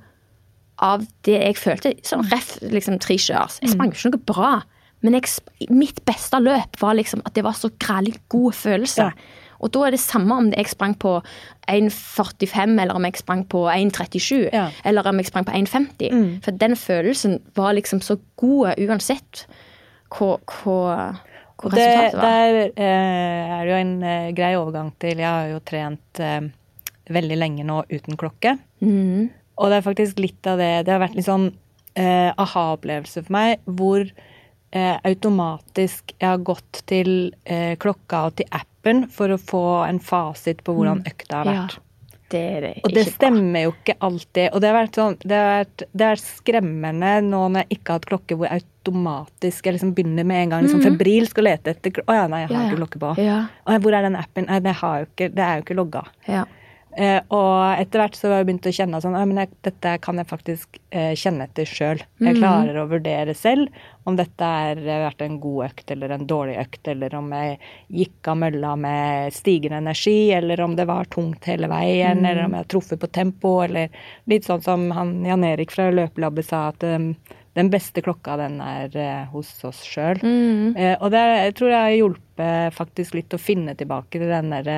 [SPEAKER 2] av det jeg følte, som ref, liksom tre kjørs. Jeg sprang ikke noe bra, men jeg, mitt beste løp var liksom at det var så grælig god følelse. Ja. Og da er det samme om jeg sprang på en førtifem, eller om jeg sprang på en trettisju, ja. eller om jeg sprang på en femti. Mm. For den følelsen var liksom så god uansett hva, hva, hva
[SPEAKER 3] det,
[SPEAKER 2] resultatet var.
[SPEAKER 3] Der eh, er det jo en eh, grei overgang til, jeg har jo trent eh, veldig lenge nå uten klokke. Mm. Og det er faktisk litt av det, det har vært litt sånn eh, aha-opplevelse for meg, hvor eh, automatisk jeg har gått til eh, klokka og til appen for å få en fasit på hvordan økta har vært.
[SPEAKER 2] Ja, det er det
[SPEAKER 3] og det stemmer jo ikke alltid. Og det har vært, sånn, det har vært, det har vært skremmende nå når jeg ikke har hatt klokke hvor automatisk jeg liksom begynner med en gang liksom febrilsk å lete etter. Å ja, nei, jeg har ja, ikke klokke på. Ja. Og hvor er den appen? Nei, det, har jo ikke, det er jo ikke logga. Ja. Eh, og etter hvert så har jeg begynt å kjenne sånn, men jeg, dette kan jeg faktisk eh, kjenne etter selv. Jeg klarer å vurdere selv om dette har vært en god økt eller en dårlig økt, eller om jeg gikk av mølla med stigende energi, eller om det var tungt hele veien, mm. eller om jeg har truffet på tempo, eller litt sånn som han Jan Erik fra Løpelabbet sa, at um, den beste klokka, den er uh, hos oss selv. Mm. Eh, og det, jeg tror jeg har hjulpet faktisk litt å finne tilbake til den der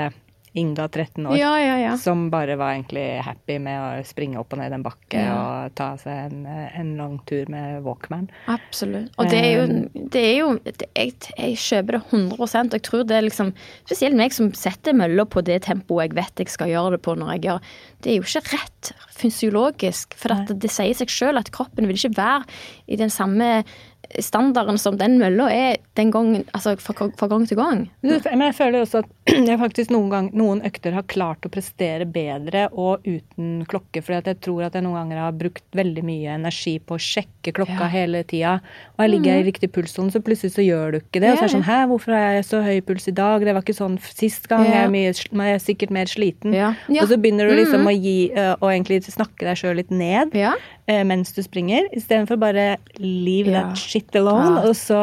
[SPEAKER 3] Inga tretten år,
[SPEAKER 2] Ja, ja, ja.
[SPEAKER 3] som bare var egentlig happy med å springe opp og ned en bakke
[SPEAKER 2] Ja.
[SPEAKER 3] og ta seg en, en lang tur med Walkman.
[SPEAKER 2] Absolutt. Og det er jo, det er jo det, jeg, jeg kjøper det hundre prosent, og jeg tror det er liksom, spesielt meg som setter møller på det tempoet jeg vet jeg skal gjøre det på når jeg gjør, det er jo ikke rett fysiologisk, for at det sier seg selv at kroppen vil ikke være i den samme standarden som den mølla er den gangen, altså fra, fra gang til gang.
[SPEAKER 3] Men jeg føler også at jeg faktisk noen, gang, noen økter har klart å prestere bedre og uten klokke, for jeg tror at jeg noen ganger har brukt veldig mye energi på å sjekke klokka
[SPEAKER 2] Ja.
[SPEAKER 3] hele tida, og jeg ligger i riktig pulszone, så plutselig så gjør du ikke det, og så er det sånn, hæ, hvorfor er jeg så høy puls i dag? Det var ikke sånn sist gang, jeg er, mye, jeg er sikkert mer sliten.
[SPEAKER 2] Ja. Ja.
[SPEAKER 3] Og så begynner du liksom å gi, og egentlig snakke deg selv litt ned,
[SPEAKER 2] Ja.
[SPEAKER 3] mens du springer, i stedet for bare leave
[SPEAKER 2] Ja.
[SPEAKER 3] that shit alone,
[SPEAKER 2] Ja.
[SPEAKER 3] og så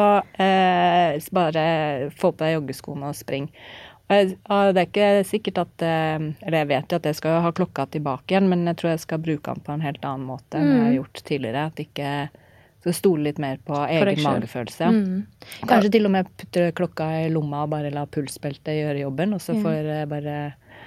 [SPEAKER 3] eh, bare få på deg joggeskoene og spring. Og jeg, og det er ikke sikkert at, eh, eller jeg vet jo at jeg skal ha klokka tilbake igjen, men jeg tror jeg skal bruke den på en helt annen måte enn jeg har gjort tidligere, at ikke skal stole litt mer på
[SPEAKER 2] deg
[SPEAKER 3] egen
[SPEAKER 2] selv.
[SPEAKER 3] magefølelse.
[SPEAKER 2] Mm.
[SPEAKER 3] Kanskje til og med putte klokka i lomma og bare la pulsbeltet gjøre jobben, og så får jeg bare...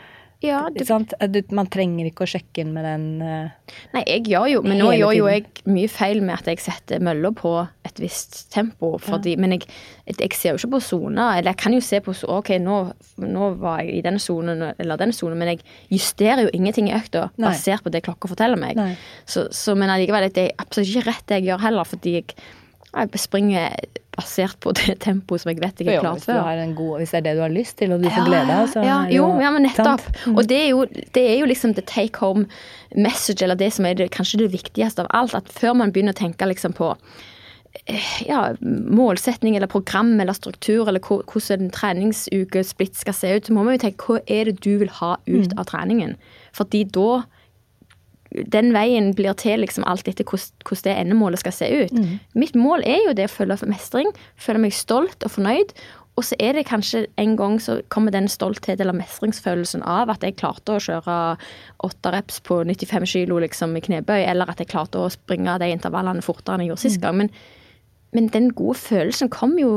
[SPEAKER 2] Ja,
[SPEAKER 3] Ikke
[SPEAKER 2] det,
[SPEAKER 3] sant? Du, man trenger ikke å sjekke inn med den eh,
[SPEAKER 2] nei, jeg gjør jo, men nå
[SPEAKER 3] Hele
[SPEAKER 2] gjør jo
[SPEAKER 3] tiden.
[SPEAKER 2] jeg mye feil med at jeg setter møller på et visst tempo, fordi, men jeg, jeg ser jo ikke på zoner, eller jeg kan jo se på, so- ok, nå, nå var jeg i denne zonen, eller denne zonen, men jeg justerer jo ingenting i økta,
[SPEAKER 3] Nei.
[SPEAKER 2] basert på det klokka forteller meg.
[SPEAKER 3] Nei.
[SPEAKER 2] Så, så, men allikevel, det er absolutt ikke rett det jeg gjør heller, fordi jeg, jeg springer basert på det tempoet som jeg vet jeg er
[SPEAKER 3] Jo,
[SPEAKER 2] klar
[SPEAKER 3] hvis, du
[SPEAKER 2] for.
[SPEAKER 3] har en god, hvis det er det du har lyst til, og du får glede av, så
[SPEAKER 2] ja,
[SPEAKER 3] er det
[SPEAKER 2] jo, ja, men nettopp.
[SPEAKER 3] sant? Mm.
[SPEAKER 2] Og det er, jo, det er jo liksom the take home message, eller det som er det, kanskje det viktigste av alt, at før man begynner å tenke liksom på eh, ja, målsetning eller program eller struktur, eller hvor- hvordan en treningsukesplitt skal se ut, så må man jo tenke, hva er det du vil ha ut av treningen? Fordi da den veien blir til liksom alt etter hvordan hvordan det endemålet skal se ut. Mitt mål er jo det å føle mestring, føle meg stolt og fornøyd, og så er det kanskje en gang så kommer den stolthet eller mestringsfølelsen av at jeg klarte å kjøre åtte reps på nittifem kilo liksom i knebøy, eller at jeg klarte å springe de intervallene fortere enn jeg gjorde sist gang. Men, men den gode følelsen kommer jo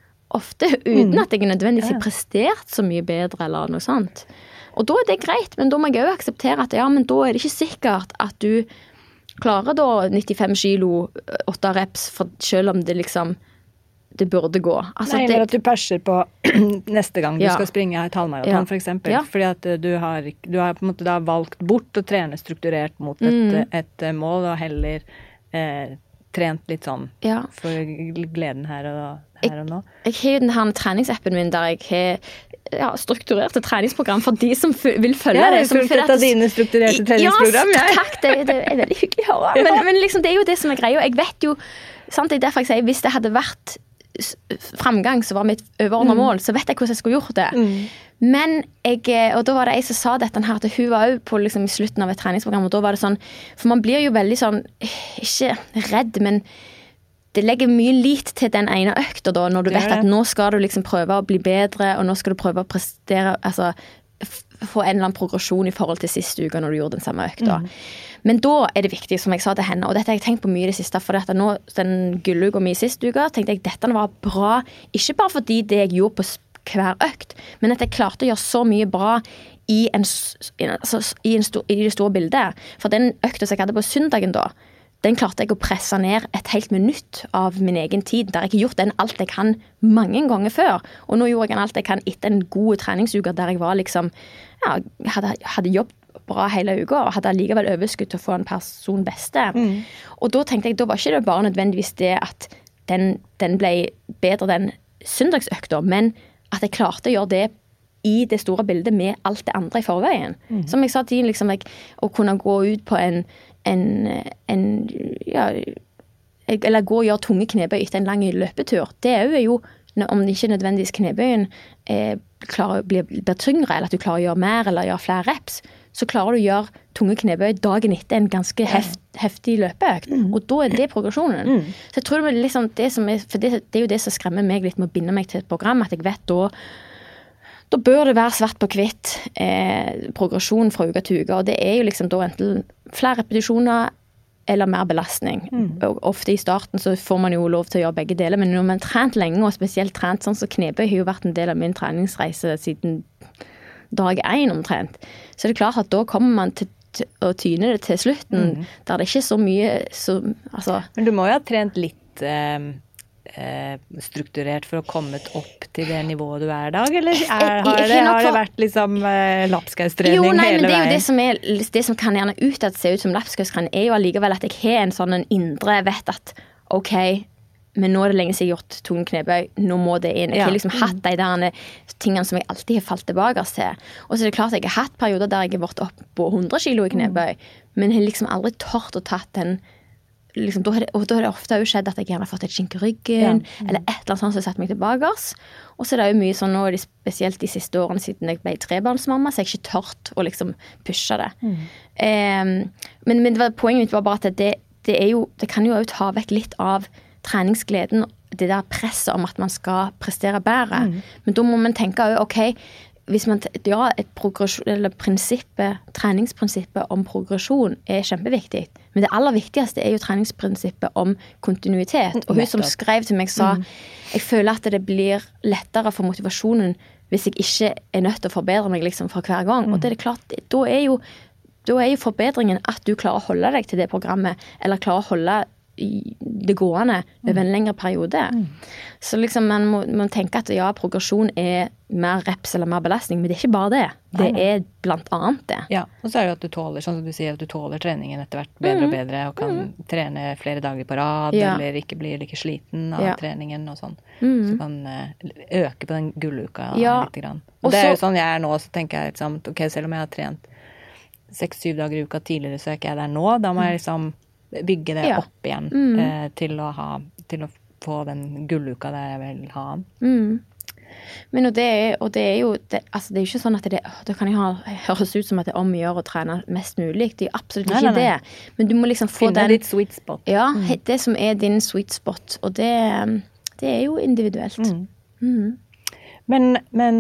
[SPEAKER 2] ofte uten at jeg nødvendigvis har prestert så mye bedre eller noe sånt. Og da er det greit, men da må jeg jo akseptere at ja, men da er det ikke sikkert at du klarer da nittifem kilo, åtte reps, for selv om det liksom, det burde gå. Altså,
[SPEAKER 3] Nei,
[SPEAKER 2] det,
[SPEAKER 3] eller at du perser på neste gang du
[SPEAKER 2] Ja.
[SPEAKER 3] skal springe et halvmaraton,
[SPEAKER 2] Ja.
[SPEAKER 3] for eksempel.
[SPEAKER 2] Ja.
[SPEAKER 3] Fordi at du har, ikke- du har på en måte da valgt bort å trene strukturert mot et,
[SPEAKER 2] Mm.
[SPEAKER 3] et mål, og heller eh, trent litt sånn
[SPEAKER 2] ja.
[SPEAKER 3] for gleden her og, her og nå.
[SPEAKER 2] Jeg har jo den her treningsappen min der jeg har ja, strukturerte treningsprogram for de som f- vil følge
[SPEAKER 3] Ja,
[SPEAKER 2] det.
[SPEAKER 3] jeg
[SPEAKER 2] Som
[SPEAKER 3] har fulgt
[SPEAKER 2] føler
[SPEAKER 3] et
[SPEAKER 2] at
[SPEAKER 3] av
[SPEAKER 2] det-
[SPEAKER 3] dine strukturerte treningsprogram,
[SPEAKER 2] Ja,
[SPEAKER 3] jeg.
[SPEAKER 2] takk, det, det er veldig hyggelig å høre. Men, men liksom, det er jo det som er greia. Jeg vet jo, sant, det er derfor jeg sier, hvis det hadde vært s- framgang som var mitt overordnede mål, så vet jeg hvordan jeg skulle gjort det. Men jeg, og da var det jeg som sa dette her, at hun var jo på liksom, i slutten av et treningsprogram, og da var det sånn, for man blir jo veldig sånn, ikke redd, men det legger mye lit til den ene økta da, når du
[SPEAKER 3] Det
[SPEAKER 2] vet
[SPEAKER 3] gjør
[SPEAKER 2] at
[SPEAKER 3] det.
[SPEAKER 2] nå skal du liksom prøve å bli bedre, og nå skal du prøve å prestere, altså f- få en eller annen progresjon i forhold til siste uke når du gjorde den samme økta. Men da er det viktig, som jeg sa til henne, og dette har jeg tenkt på mye i det siste, for dette nå, den gulluka mi siste uke, tenkte jeg dette var bra, ikke bare fordi det jeg gjorde på s- hver økt, men at jeg klarte å gjøre så mye bra i, en, s- i, altså, i, en stor, i det store bildet. For den økta som jeg hadde på søndagen da, den klarte jeg å presse ned et helt minutt av min egen tid, der jeg har gjort den alt jeg kan mange ganger før. Og nå gjorde jeg den alt jeg kan etter en god treningsuke, der jeg var liksom, ja, hadde, hadde jobbet bra hele uka, og hadde allikevel overskudd til å få en person beste. Og da tenkte jeg, da var ikke det bare nødvendigvis det at den, den ble bedre den søndagsøkta, men at jeg klarte å gjøre det i det store bildet med alt det andre i forveien. Som jeg sa til liksom, jeg, å kunne gå ut på en, en, en ja, eller gå og gjøre tunge knebøy etter en lang løpetur, det er jo, om det ikke nødvendigvis knebøyen eh, klarer å bli, bli tyngre, eller at du klarer å gjøre mer, eller gjøre flere reps, så klarer du å gjøre tunge knebøy dagen etter en ganske heft, heftig løpeøkt. Mm. Og da er det progresjonen. Mm. Så jeg tror det er liksom det som er, for det, det er jo det som skremmer meg litt med å binde meg til et program, at jeg vet da, da bør det være svart på hvitt eh, progresjon fra uke til uke, og det er jo liksom da enten flere repetisjoner eller mer belastning. Mm. Og ofte i starten så får man jo lov til å gjøre begge deler, men når man har trent lenge, og spesielt trent sånn, så knebøy har jo vært en del av min treningsreise siden dag én omtrent. Så det er klart at da kommer man til, til å tyne det til slutten, mm. der det ikke er så mye så, altså.
[SPEAKER 3] Men du må jo ha trent litt eh, eh, strukturert for å komme opp til det nivået du er i dag, eller er, har, det, har det vært liksom eh, lapskaustrening hele veien? Jo, nei, men det er jo det som, er, det som kan gjerne utad se ut som lapskaustrening, er jo allikevel at jeg har en sånn en indre vet at, ok, men nå er det lenge siden jeg har gjort tung knebøy, nå må det inn. Jeg har liksom hatt de der tingene som jeg alltid har falt tilbake til. Og så er det klart at jeg har hatt perioder der jeg har vært opp på hundre kilo i knebøy, men jeg har liksom aldri tørt å tatt den, liksom, da har det, og da har det ofte jo skjedd at jeg gjerne har fått et skink i ryggen, ja. eller et eller annet sånt som har satt meg tilbake. Og så er det jo mye sånn nå, spesielt de siste årene siden jeg ble trebarnsmamma, så jeg har ikke tørt å liksom pushe det. Mm. Um, men, men det var, poenget mitt var bare at det, det, er jo, det kan jo også ta vekk litt av treningsgleden, det der presset om at man skal prestere bedre. Mm. Men da må man tenke, ok, hvis man, ja, et progresjon, eller prinsippet, treningsprinsippet om progresjon er kjempeviktig. Men det aller viktigste er jo treningsprinsippet om kontinuitet. Og hun som skrev til meg sa, mm. jeg føler at det blir lettere for motivasjonen hvis jeg ikke er nødt til å forbedre meg liksom for hver gang. Mm. Og det er klart, da er jo, da er jo forbedringen at du klarer å holde deg til det programmet, eller klarer å holde det gående over en lengre periode. Mm. Så liksom man må, man tenke at ja, progresjon er mer reps eller mer belastning, men det er ikke bare det. Det nei, nei. Er blant annet det. Ja, og så er det jo at du tåler, sånn som du sier, at du tåler treningen etter hvert bedre mm. og bedre, og kan mm. trene flere dager på rad, ja. eller ikke bli like sliten av ja. treningen og sånn. Mm. Så kan uh, øke på den gulluka ja. litt grann. Og det er jo sånn jeg er nå, så tenker jeg liksom, ok, selv om jeg har trent seks-syv dager i uka tidligere, så er ikke jeg der nå, da må jeg liksom bygge det ja. opp igjen mm. eh, til å ha til å få den gulluka der jeg vil ha den.
[SPEAKER 2] Mm. Men og det, er, og det er jo det, altså det er jo ikke sånn at det, det kan jo ha, høres ut som at det er om å gjøre å trene mest mulig. Det er jo absolutt ikke nei, nei, nei. det. Men du må liksom få
[SPEAKER 3] finne
[SPEAKER 2] den
[SPEAKER 3] ditt sweet spot.
[SPEAKER 2] Ja, mm. det som er din sweet spot. Og det, det er jo individuelt. Mm. Mm.
[SPEAKER 3] Men, men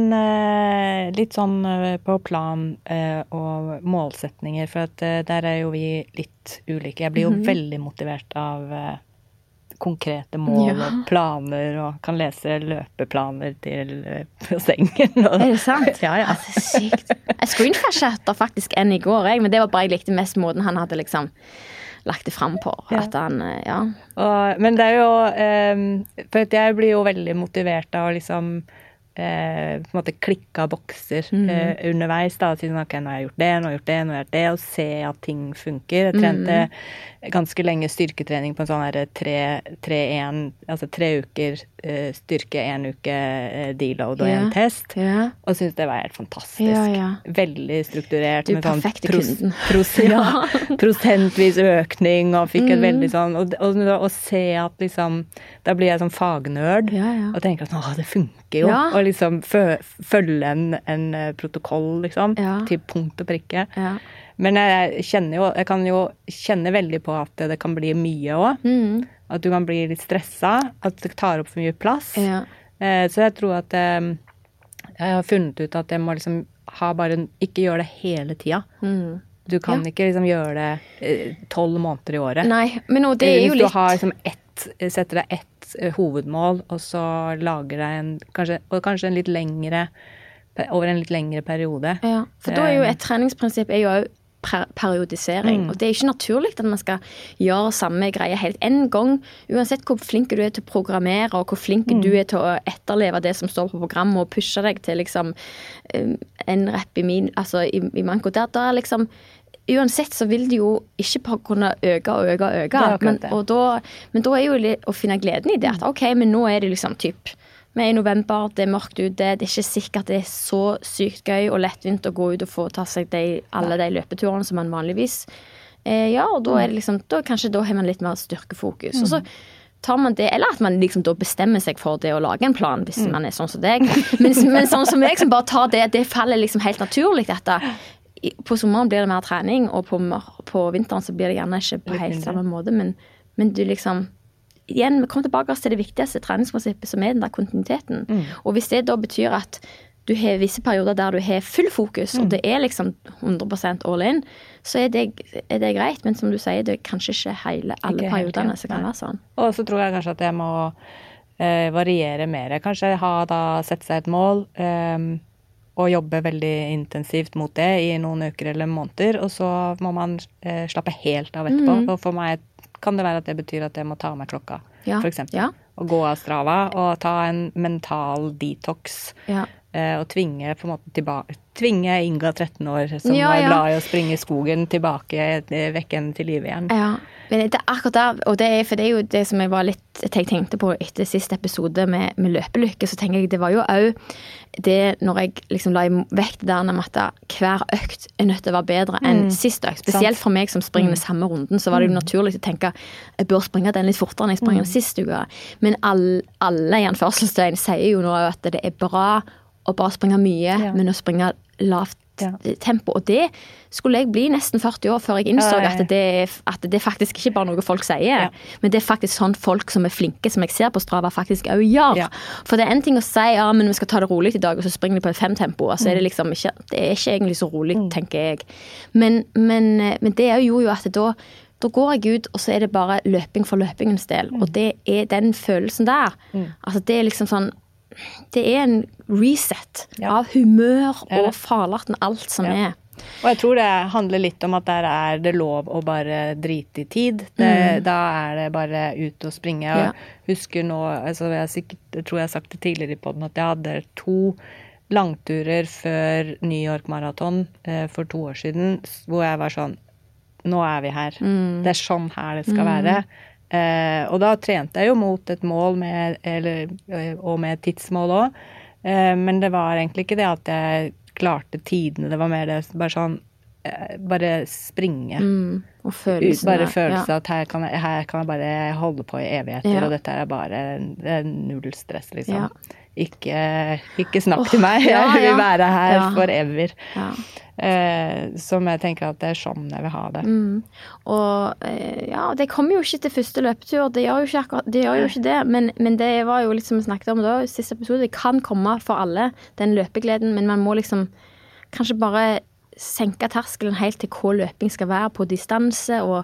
[SPEAKER 3] uh, litt sånn uh, på plan uh, og målsetninger, for at uh, der er jo vi litt ulike. Jeg blir jo mm-hmm. veldig motivert av uh, konkrete mål ja. og planer, og kan lese løpeplaner til uh, på sengen. Og,
[SPEAKER 2] er det sant?
[SPEAKER 3] Ja, ja.
[SPEAKER 2] Det er sykt. Jeg screenfashatter faktisk en i går, jeg, men det var bare jeg likte mest måten han hadde liksom lagt det frem på. Ja. At han, ja.
[SPEAKER 3] Og, men det er jo, um, for at jeg blir jo veldig motivert av å liksom Eh, på en måte klikka bokser mm. eh, underveis da, siden ok, nå har jeg gjort det, nå har jeg gjort det, nå har jeg gjort det, og se at ting funker. Jeg trente mm. ganske lenge styrketrening på en sånn her tre én, altså tre uker eh, styrke, en uke eh, deload og yeah. en test, yeah. og synes det var helt fantastisk. Ja, ja. Veldig strukturert.
[SPEAKER 2] Du er perfekte
[SPEAKER 3] pros,
[SPEAKER 2] kunden.
[SPEAKER 3] Pros, ja, prosentvis økning, og fikk mm. et veldig sånn, og, og, og, og se at liksom, da blir jeg sånn fagnørd, ja, ja. og tenker at å, det funker jo, ja. og liksom følge en, en protokoll liksom, ja. til punkt og prikke. Ja. Men jeg kjenner jo, jeg kan jo kjenne veldig på at det kan bli mye også. Mm. At du kan bli litt stresset, at det tar opp for mye plass. Ja. Eh, så jeg tror at eh, jeg har funnet ut at jeg må liksom ha bare, ikke gjøre det hele tiden. Mm. Du kan ja. ikke liksom gjøre det tolv eh, måneder i året.
[SPEAKER 2] Nei, men nå, det er jo litt...
[SPEAKER 3] Hvis du har liksom ett, setter deg ett hovedmål, og så lager deg en, kanskje, og kanskje en litt lengre, over en litt lengre periode. Ja, for da er jo et treningsprinsipp er jo periodisering, mm. og det er ikke naturlig at man skal gjøre samme greie helt en gang, uansett hvor flink du er til å programmere, og hvor flink mm. du er til å etterleve det som står på programmet, og pushe deg til liksom en rep i min, altså i, i manko der, da liksom uansett så vil det jo ikke bare kunne øke og øke og øke, men, og da, men da er jo litt å finne gleden i det, at ok, men nå er det liksom typ vi er i november, det er mørkt ute, det er ikke sikkert det er så sykt gøy og lettvint å gå ut og få ta seg de, alle de løpeturene som man vanligvis eh, ja, og da er det liksom, da kanskje da har man litt mer styrkefokus, mm. og så tar man det, eller at man liksom da bestemmer seg for det å lage en plan, hvis mm. man er sånn som deg, men, men sånn som jeg som bare tar det, det faller liksom helt naturlig dette. På sommeren blir det mer trening, og på, på vinteren så blir det gjerne ikke på helt samme måte, men, men du liksom igjen, vi kommer tilbake til det viktigste treningsprinsippet som er den der kontinuiteten. Mm. Og hvis det da betyr at du har visse perioder der du har full fokus, mm. og det er liksom hundre prosent all in, så er det, er det greit, men som du sier, det er kanskje ikke hele, alle ikke perioderne som kan være sånn. Og så tror jeg kanskje at jeg må eh, variere mer. Kanskje ha da, sette seg et mål, eh, og jobbe veldig intensivt mot det i noen uker eller måneder, og så må man eh, slappe helt av etterpå. Mm. Og for meg kan det være at det betyr at jeg må ta av meg klokka, ja. for eksempel. Ja. Og gå av Strava, og ta en mental detox. Ja. Og tvinge på en måte tilbake, tvinge Inga tretten år som ja, var glad i å springe i skogen tilbake, vekke henne til liv igjen. Ja, men det er akkurat der, og det er, for det er jo det som jeg var litt, jeg tenkte på etter siste episode med, med løpelykke, så tenker jeg, det var jo også det når jeg liksom la vekk det der med at hver økt er nødt til å være bedre enn mm, sist økt. Spesielt sant. For meg som springer den samme runden, så var det jo naturlig å tenke, jeg bør springe den litt fortere enn jeg springer den mm. siste uka. Men alle, alle i anførselstegn sier jo nå at det er bra å bare springe mye, ja. Men å springe lavt ja. Tempo. Og det skulle jeg bli nesten førti år før jeg innså ja, ja, ja. At, det, at det faktisk ikke bare noe folk sier, ja. Men det er faktisk sånn folk som er flinke, som jeg ser på Strava, faktisk også gjør. Ja. For det er en ting å si, ja, men vi skal ta det rolig i dag, og så springer de på fem tempo, og så er det liksom ikke, det er ikke egentlig så rolig, mm. tenker jeg. Men, men, men det gjorde jo at det da Da går jeg ut, og så er det bare løping for løpingens del. Mm. Og det er den følelsen der. Mm. Altså det er liksom sånn, det er en reset ja. Av humør og farlarten, alt som ja. Er. Og jeg tror det handler litt om at der er det lov å bare drite i tid. Det, mm. Da er det bare ut og springe. Jeg ja. Husker nå, altså jeg, sikkert, jeg tror jeg har sagt det tidligere i podden, at jeg hadde to langturer før New York Marathon eh, for to år siden, hvor jeg var sånn, nå er vi her. Mm. Det er sånn her det skal mm. være. Eh, og da trente jeg jo mot et mål med, eller, og med et tidsmål også. Eh, men det var egentlig ikke det at jeg klarte tidene. Det var mer det, bare sånn, eh, bare springe. Mm. Og følelsen. Bare følelse ja. At her kan, jeg, her kan jeg bare holde på i evigheter, ja. Og dette er bare det er null stress, liksom. Ja. Ikke, ikke snakk oh, til meg, jeg ja, vil ja. Være her ja. Forever. Ja. Eh, som jeg tenker at det er sånn jeg vil ha det. Mm. Og eh, ja, det kommer jo ikke til første løpetur, det gjør jo ikke, akkurat, det, gjør jo ikke det, men, men det var jo liksom vi snakket om da, i siste episode, det kan komme for alle, den løpegleden, men man må liksom kanskje bare senke terskelen helt til hva løping skal være på distanse, og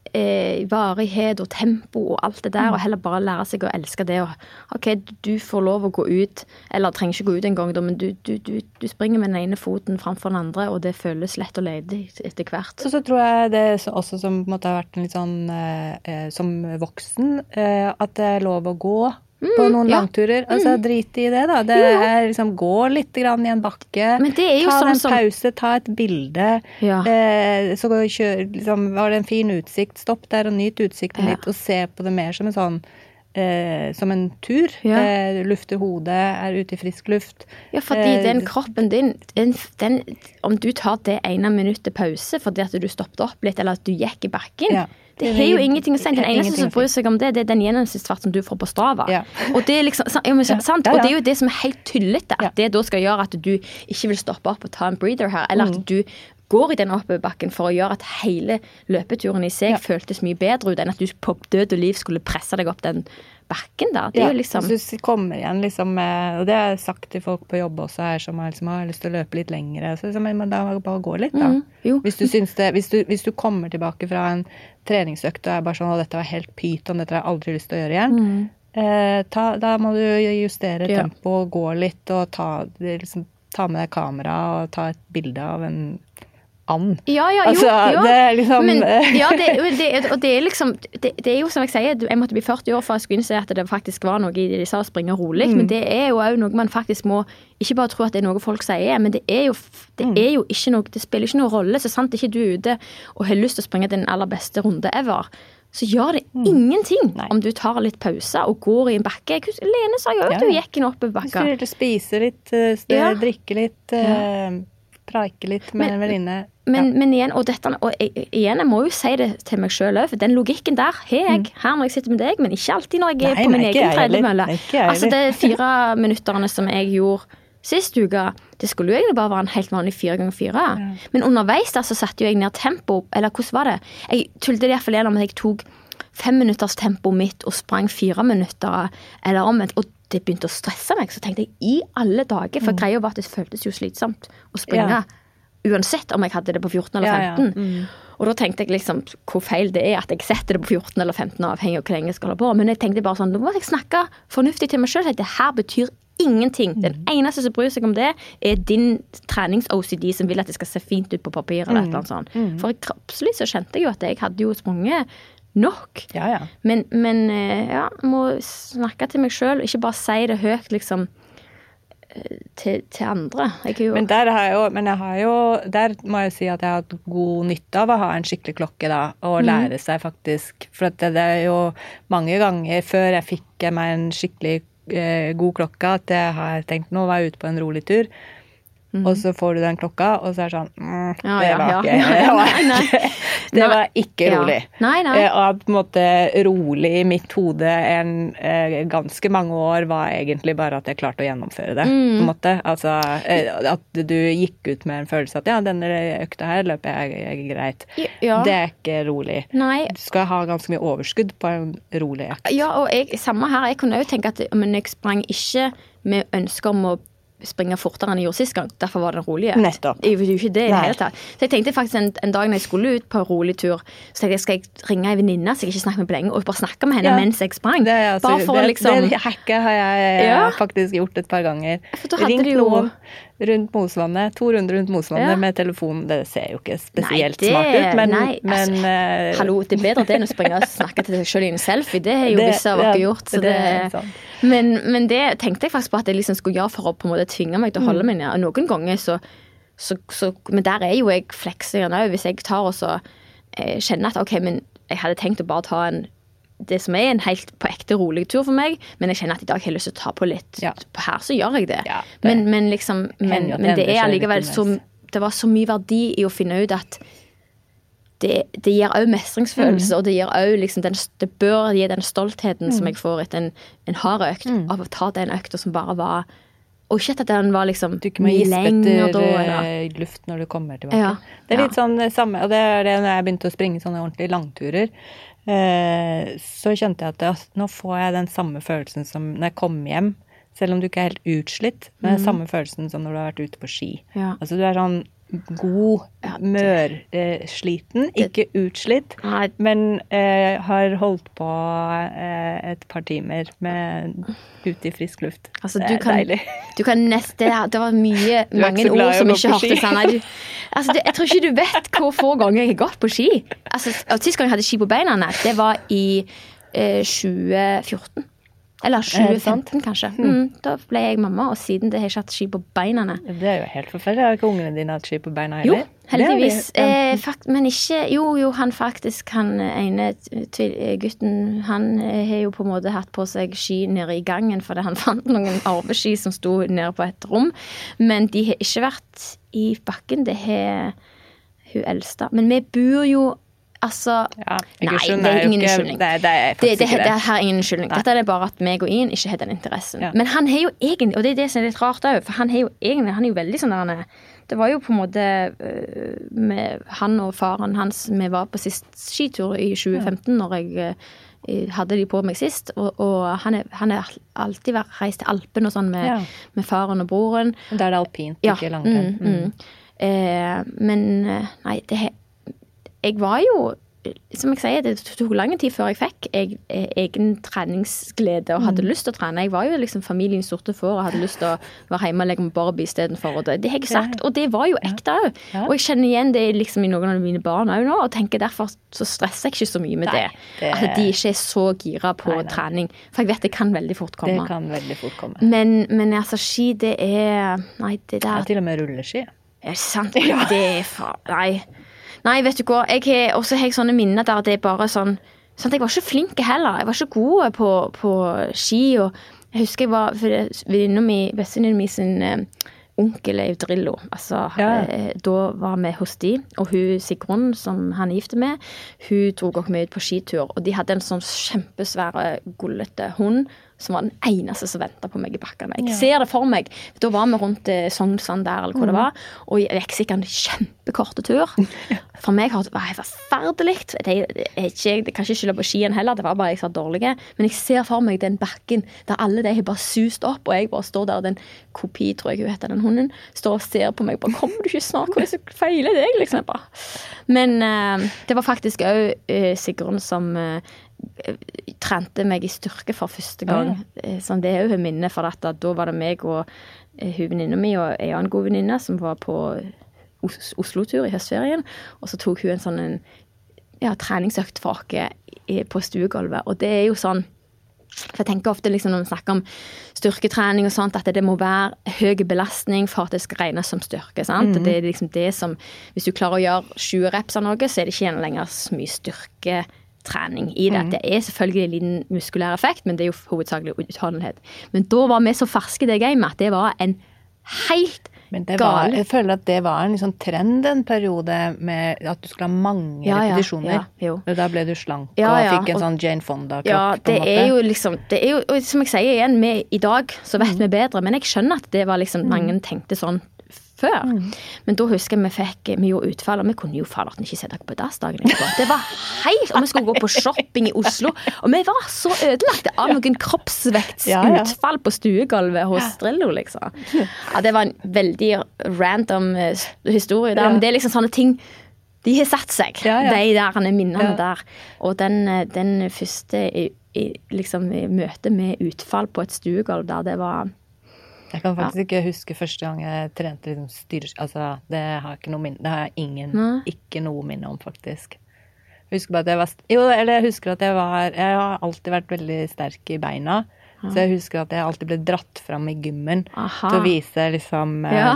[SPEAKER 3] Eh, varighet og tempo og alt det der, mm. og heller bare lære seg å elske det, og ok, du får lov å gå ut, eller trenger ikke gå ut en gang da, men du, du, du, du springer med den ene foten framfor den andre, og det føles lett og ledig etter hvert. Så, så tror jeg det også som måtte ha vært en litt sånn eh, som voksen, eh, at det er lov å gå Mm, på noen ja. Langturer, altså mm. drit i det da, det jo. Er liksom gå litt grann i en bakke, men det er jo ta sånn en pause, som... ta et bilde ja. eh, så gå og kjøre, liksom, var det en fin utsikt, stopp der og nyt utsikten ja. Litt, og se på det mer som en sånn eh, som en tur, ja. eh, lufte hodet, er ute i frisk luft. Ja, fordi eh, den kroppen din, den, den, om du tar det ene minuttet pause fordi at du stoppet opp litt, eller at du gikk i bakken, ja. Det er jo ingenting å si. Den eneste som bryr seg om det, det er den gjennomsnittsfart som du får på Strava. Ja. Og det er liksom, ja, men, sant? Ja, ja. Og det er jo det som er helt tyllete, at ja. Det da skal gjøre at du ikke vil stoppe opp og ta en breather her, eller at du går i den oppoverbakken for å gjøre at hele løpeturen i seg ja. Føltes mye bedre ut enn at du på død og liv skulle presse deg opp den bakken da. Det er ja, jo liksom... Hvis du kommer igjen liksom med, og det har jeg sagt til folk på jobb også her, som har, liksom, har lyst til å løpe litt lengre, så liksom, men da bare gå litt da. Mm, hvis, du syns det, hvis, du, hvis du kommer tilbake fra en treningsøkt og er bare sånn, og dette var helt pyton, dette har jeg aldri lyst til å gjøre igjen, mm. eh, ta, da må du justere ja. Tempo, gå litt, og ta, liksom, ta med deg kamera, og ta et bilde av en and. Ja, ja, jo, altså, jo. Det er liksom... Men, ja, det, det, og det er liksom, det, det er jo som jeg sier, jeg måtte bli førti år for å skulle innse at det faktisk var noe i det de sa å springe rolig, mm. men det er jo også noe man faktisk må, ikke bare tro at det er noe folk sier, men det er jo, det er jo ikke noe, det spiller ikke noen rolle, så sant ikke du er ute og har lyst til å springe den aller beste runde ever, så gjør det mm. ingenting Nei. Om du tar litt pause og går i en bakke. Lene sa jo at ja. Du gikk inn oppe i bakka. Hvis du spiser litt, ja. Drikke litt, ja. Praike litt med en venninne. Men, ja. Men igjen, og dette, og igjen, jeg må jo si det til meg selv også, for den logikken der har jeg mm. her når jeg sitter med deg, men ikke alltid når jeg er nei, på min nei, egen tredemølle. Altså det fire minutterne som jeg gjorde sist uke, det skulle jo egentlig bare være en helt vanlig fire ganger fire. Ja. Men underveis da, så satte jo jeg ned tempo, eller hvordan var det? Jeg tulte det i hvert fall gjennom at jeg tok fem minutters tempo mitt og sprang fire minutter, eller omvendt, og det begynte å stresse meg, så tenkte jeg i alle dager, for mm. greia var at det føltes jo slitsomt å springe, ja. Uansett om jeg hadde det på fjorten eller femten. Ja, ja. Mm. Og da tenkte jeg liksom hvor feil det er at jeg setter det på fjorten eller femten, avhengig av hvor lenge jeg skal holde på. Men jeg tenkte bare sånn, nå må jeg snakke fornuftig til meg selv, at det her betyr
[SPEAKER 2] ingenting. Den eneste som bryr seg om det, er din trenings-O C D som vil at det skal se fint ut på papir eller et eller annet sånt. Mm. For kroppslig så kjente jeg jo at jeg hadde jo sprunget nok.
[SPEAKER 3] Ja, ja.
[SPEAKER 2] Men, men ja, må snakke til meg selv, ikke bare si det høyt, liksom, til, til andre. Jo...
[SPEAKER 3] Men, der har jeg jo, men jeg har jo, der må jeg si at jeg har hatt god nytte av å ha en skikkelig klokke da, og mm. lære seg faktisk, for det, det er jo mange ganger før jeg fikk meg en skikkelig eh, god klokke, at jeg har tenkt, nå var jeg ute på en rolig tur, mm. og så får du den klokka, og så er det sånn, mm, ja, det, var ja, ikke, ja. det, var ikke, det var ikke rolig.
[SPEAKER 2] Ja. Nei, nei.
[SPEAKER 3] Og på en måte rolig i mitt hode en eh, ganske mange år var egentlig bare at jeg klarte å gjennomføre det, mm. på en måte. Altså, eh, at du gikk ut med en følelse at ja, denne økta her løper jeg, jeg greit. Ja. Det er ikke rolig.
[SPEAKER 2] Nei.
[SPEAKER 3] Du skal ha ganske mye overskudd på en rolig økt.
[SPEAKER 2] Ja, og jeg, samme her, jeg kunne jo tenke at men jeg sprang ikke med ønsker om å springe fortere enn jeg gjorde sist gang. Derfor var det en rolig økt.
[SPEAKER 3] Nettopp.
[SPEAKER 2] Jeg gjorde ikke det i det hele tatt. Så jeg tenkte faktisk en, en dag når jeg skulle ut på en rolig tur, så tenkte jeg, skal jeg ringe en venninne så jeg ikke snakker med på lenge, og bare snakke med henne ja. mens jeg sprang.
[SPEAKER 3] Det, altså, bare for
[SPEAKER 2] det,
[SPEAKER 3] å
[SPEAKER 2] liksom...
[SPEAKER 3] Det hacket har jeg ja. faktisk gjort et par ganger. Ringt jo... noen rundt Mosvannet, to runder rundt Mosvannet ja. med telefon. Det ser jo ikke spesielt nei, det... smart ut, men... Nei, men altså, uh...
[SPEAKER 2] hallo, det er bedre det enn å springe og snakke til deg selv i en selfie. Det har jo det, visse av dere gjort, så det... det sånn. men, men det tenkte jeg faktisk på at jeg liksom skulle gjøre for å på en måte tvinge meg til å holde mm. meg ned. Og noen ganger så, så, så... Men der er jo jeg flekseren også. Hvis jeg tar og så eh, kjenner at, ok, men jeg hadde tenkt å bare ta en det som er en helt på ekte rolig tur for meg, men jeg kjenner at i dag har jeg lyst til å ta på litt. Ja. Her så gjør jeg det. Ja, det men, men liksom, men, men det er allikevel så, det var så mye verdi i å finne ut at det, det gir også mestringsfølelse, mm. og det gir også liksom den, det bør gi den stoltheten mm. som jeg får etter en, en hard økt, mm. av å ta den økta som bare var, og ikke at den var liksom
[SPEAKER 3] du ikke må gi etter luft når du kommer tilbake. Ja. Det er litt ja. sånn samme, og det er det når jeg begynte å springe sånne ordentlige langturer, så kjente jeg at det, nå får jeg den samme følelsen som når jeg kom hjem, selv om du ikke er helt utslitt, men den mm. samme følelsen som når du har vært ute på ski. Ja. Altså du er sånn god, ja, mør, eh, sliten, ikke utslitt, nei. men eh, har holdt på eh, et par timer med ute i frisk luft.
[SPEAKER 2] Altså,
[SPEAKER 3] det er
[SPEAKER 2] du kan,
[SPEAKER 3] deilig.
[SPEAKER 2] Du kan neste, det var mye, mange ord som ikke hørte sånn. Du, altså, det, jeg tror ikke du vet hvor få ganger jeg har gått på ski. Altså, sist gang jeg hadde ski på beina, det var i eh, tjue fjorten. Eller tjue femten kanskje. Mm, da ble jeg mamma, og siden det har jeg ikke hatt ski på beina.
[SPEAKER 3] Det er jo helt forferdelig. Har ikke ungene dine hatt ski på beina heller?
[SPEAKER 2] Jo, heldigvis. Eh, fakt, men ikke, jo, jo, han faktisk, han ene gutten, han har jo på en måte hatt på seg ski nede i gangen, fordi han fant noen arveski som sto nede på et rom. Men de har ikke vært i bakken, det har hun eldste. Men vi bor jo altså,
[SPEAKER 3] ja,
[SPEAKER 2] nei, det er ingen unnskyldning.
[SPEAKER 3] Det, det er faktisk
[SPEAKER 2] det, det,
[SPEAKER 3] ikke det.
[SPEAKER 2] Det er her ingen unnskyldning. Dette er bare at meg og Ian ikke har den interessen. Ja. Men han har jo egentlig, og det er det som er litt rart også, for han har jo egentlig, han er jo veldig sånn der, det var jo på en måte med han og faren hans, vi var på sist skitur i tjue femten når jeg hadde de på meg sist, og, og han er, han er alltid vært reist til Alpen og sånn med, ja. med faren og broren.
[SPEAKER 3] Og der er det alpint, ja. ikke langrenn.
[SPEAKER 2] Mm, mm. Mm. Eh, men nei, det har jeg var jo, som jeg sier, det tok lang tid før jeg fikk jeg, egen treningsglede og hadde mm. lyst til å trene. Jeg var jo liksom familiens sorte får og hadde lyst til å være hjemme og legge med Barbie i stedet for. Og det, det har jeg sagt, og det var jo ekte også. Ja. Og jeg kjenner igjen det liksom i noen av mine barn også nå, og tenker derfor så stresser jeg ikke så mye med nei, det. det. At de ikke er så gira på nei, nei. trening. For jeg vet det kan veldig fort komme.
[SPEAKER 3] Det kan veldig fort komme.
[SPEAKER 2] Men, men altså, ski, det er... Nei, det der...
[SPEAKER 3] Ja, til og med rulleski.
[SPEAKER 2] Er det sant? Ja. Det er fa... Nei... Nei, vet du hva, jeg har, også har jeg sånne minner der det er bare sånn, sånn at jeg var ikke flink heller, jeg var ikke god på, på ski, og jeg husker jeg var, for venninna mi, bestevenninna mi sin uh, onkel er jo Drillo, altså ja. uh, da var vi hos de, og hun Sigrun, som han gifte med, hun drog også med ut på skitur, og de hadde en sånn kjempesvære gullete hund, som var den eneste som ventet på meg i bakkene. Jeg ja. ser det for meg. Da var vi rundt eh, Sognsvann der, eller hvor mm. det var, og jeg gikk sikkert en kjempekorte tur. For meg var det forferdelig. Det er ikke, det kan ikke skylde på skien heller, det var bare jeg som var dårlig. Men jeg ser for meg den bakken, der alle de har bare sust opp, og jeg bare står der, og den kopi, tror jeg hun heter, den hunden, står og ser på meg, bare, kommer du ikke snart, hva er det så feiler deg, liksom, bare. Men uh, det var faktisk også uh, Sigrun som uh, trente meg i styrke for første gang. Ja. Sånn, det er jo et minne, for at da, da var det meg og hun venninna mi og en annen god venninne som var på Os- Oslo-tur i høstferien, og så tok hun en sånn en, ja, treningsøkt for oss på stuegulvet, og det er jo sånn, for jeg tenker ofte liksom når vi snakker om styrketrening og sånt, at det må være høy belastning for at det skal regnes som styrke, sant? Mm. Det er liksom det som, hvis du klarer å gjøre tjue reps av noe, så er det ikke igjen lenger så mye styrketrening i det. Mm. Det er selvfølgelig en liten muskulær effekt, men det er jo hovedsakelig utholdenhet. Men da var vi så ferske i det gamet at det var en helt
[SPEAKER 3] Men det var, jeg føler at det var en liksom trend en periode med at du skulle ha mange ja, repetisjoner. Ja, ja, da ble du slank ja, ja. og fikk en og, sånn Jane Fonda-kropp. Ja,
[SPEAKER 2] det er jo liksom, det er jo, og som jeg sier igjen, vi, i dag så vet mm. vi bedre, men jeg skjønner at det var liksom, mange tenkte sånn før. Mm. Men da husker jeg vi fikk, vi gjorde utfall, og vi kunne jo faller ikke sette dere på dagsdagen etterpå. Det var helt, og vi skulle gå på shopping i Oslo, og vi var så ødelagte av noen kroppsvektsutfall ja, ja. på stuegulvet hos Drillo, liksom. Ja, det var en veldig random historie der, ja. men det er liksom sånne ting, de har satt seg, ja, ja. de der minnene ja. der. Og den, den første i, i, liksom, i møte med utfall på et stuegulv der, det var
[SPEAKER 3] Jeg kan faktisk ja. ikke huske første gang jeg trente liksom styr, altså det har jeg ikke noe minne, det har jeg ingen, mm. ikke noe minne om faktisk. Jeg husker bare at jeg var, jo, eller jeg husker at jeg var, jeg har alltid vært veldig sterk i beina, ja. så jeg husker at jeg alltid ble dratt fram i gymmen Aha. til å vise liksom ja.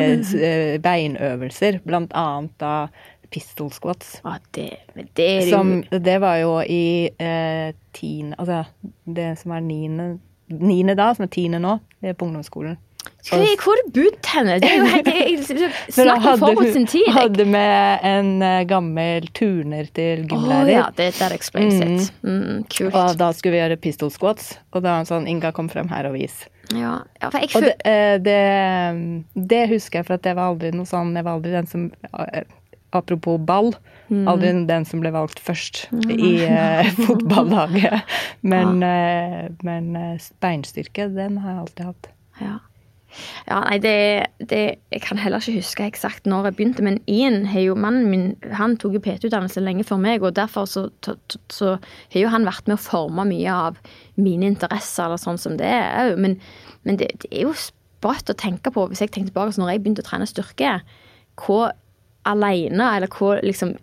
[SPEAKER 3] eh, beinøvelser, blant annet da pistol squats.
[SPEAKER 2] Ja, det, det er
[SPEAKER 3] jo... Som, det var jo i eh, tiende, altså det som er niende, niende da, som er tiende nå, på ungdomsskolen.
[SPEAKER 2] Hvor har du bodd henne? Det er jo helt, jeg snakker forut sin tid.
[SPEAKER 3] Jeg hadde med en gammel turner til gymlærer.
[SPEAKER 2] Åh oh, ja, det, that explains mm. it. Mm, kult.
[SPEAKER 3] Og da skulle vi gjøre pistol squats, og da var han sånn, Inga, kom frem her og vis.
[SPEAKER 2] Ja, ja for jeg...
[SPEAKER 3] Og det, det, det husker jeg, for at jeg var aldri noe sånn, jeg var aldri den som... Apropos ball, mm. aldri den som ble valgt først mm. i uh, fotballaget. Men, ja. uh, men uh, beinstyrke, den har jeg alltid hatt.
[SPEAKER 2] Ja, ja nei, det, det, jeg kan heller ikke huske eksakt når jeg begynte, men Ian, jo, mannen min, han tok jo P T-utdannelse lenge før meg, og derfor så, så, så har jo han vært med å forme mye av mine interesser, eller sånn som det er. Men, men det, det er jo sprøtt å tenke på, hvis jeg tenker tilbake når jeg begynte å trene styrke, hva alene, eller hvor liksom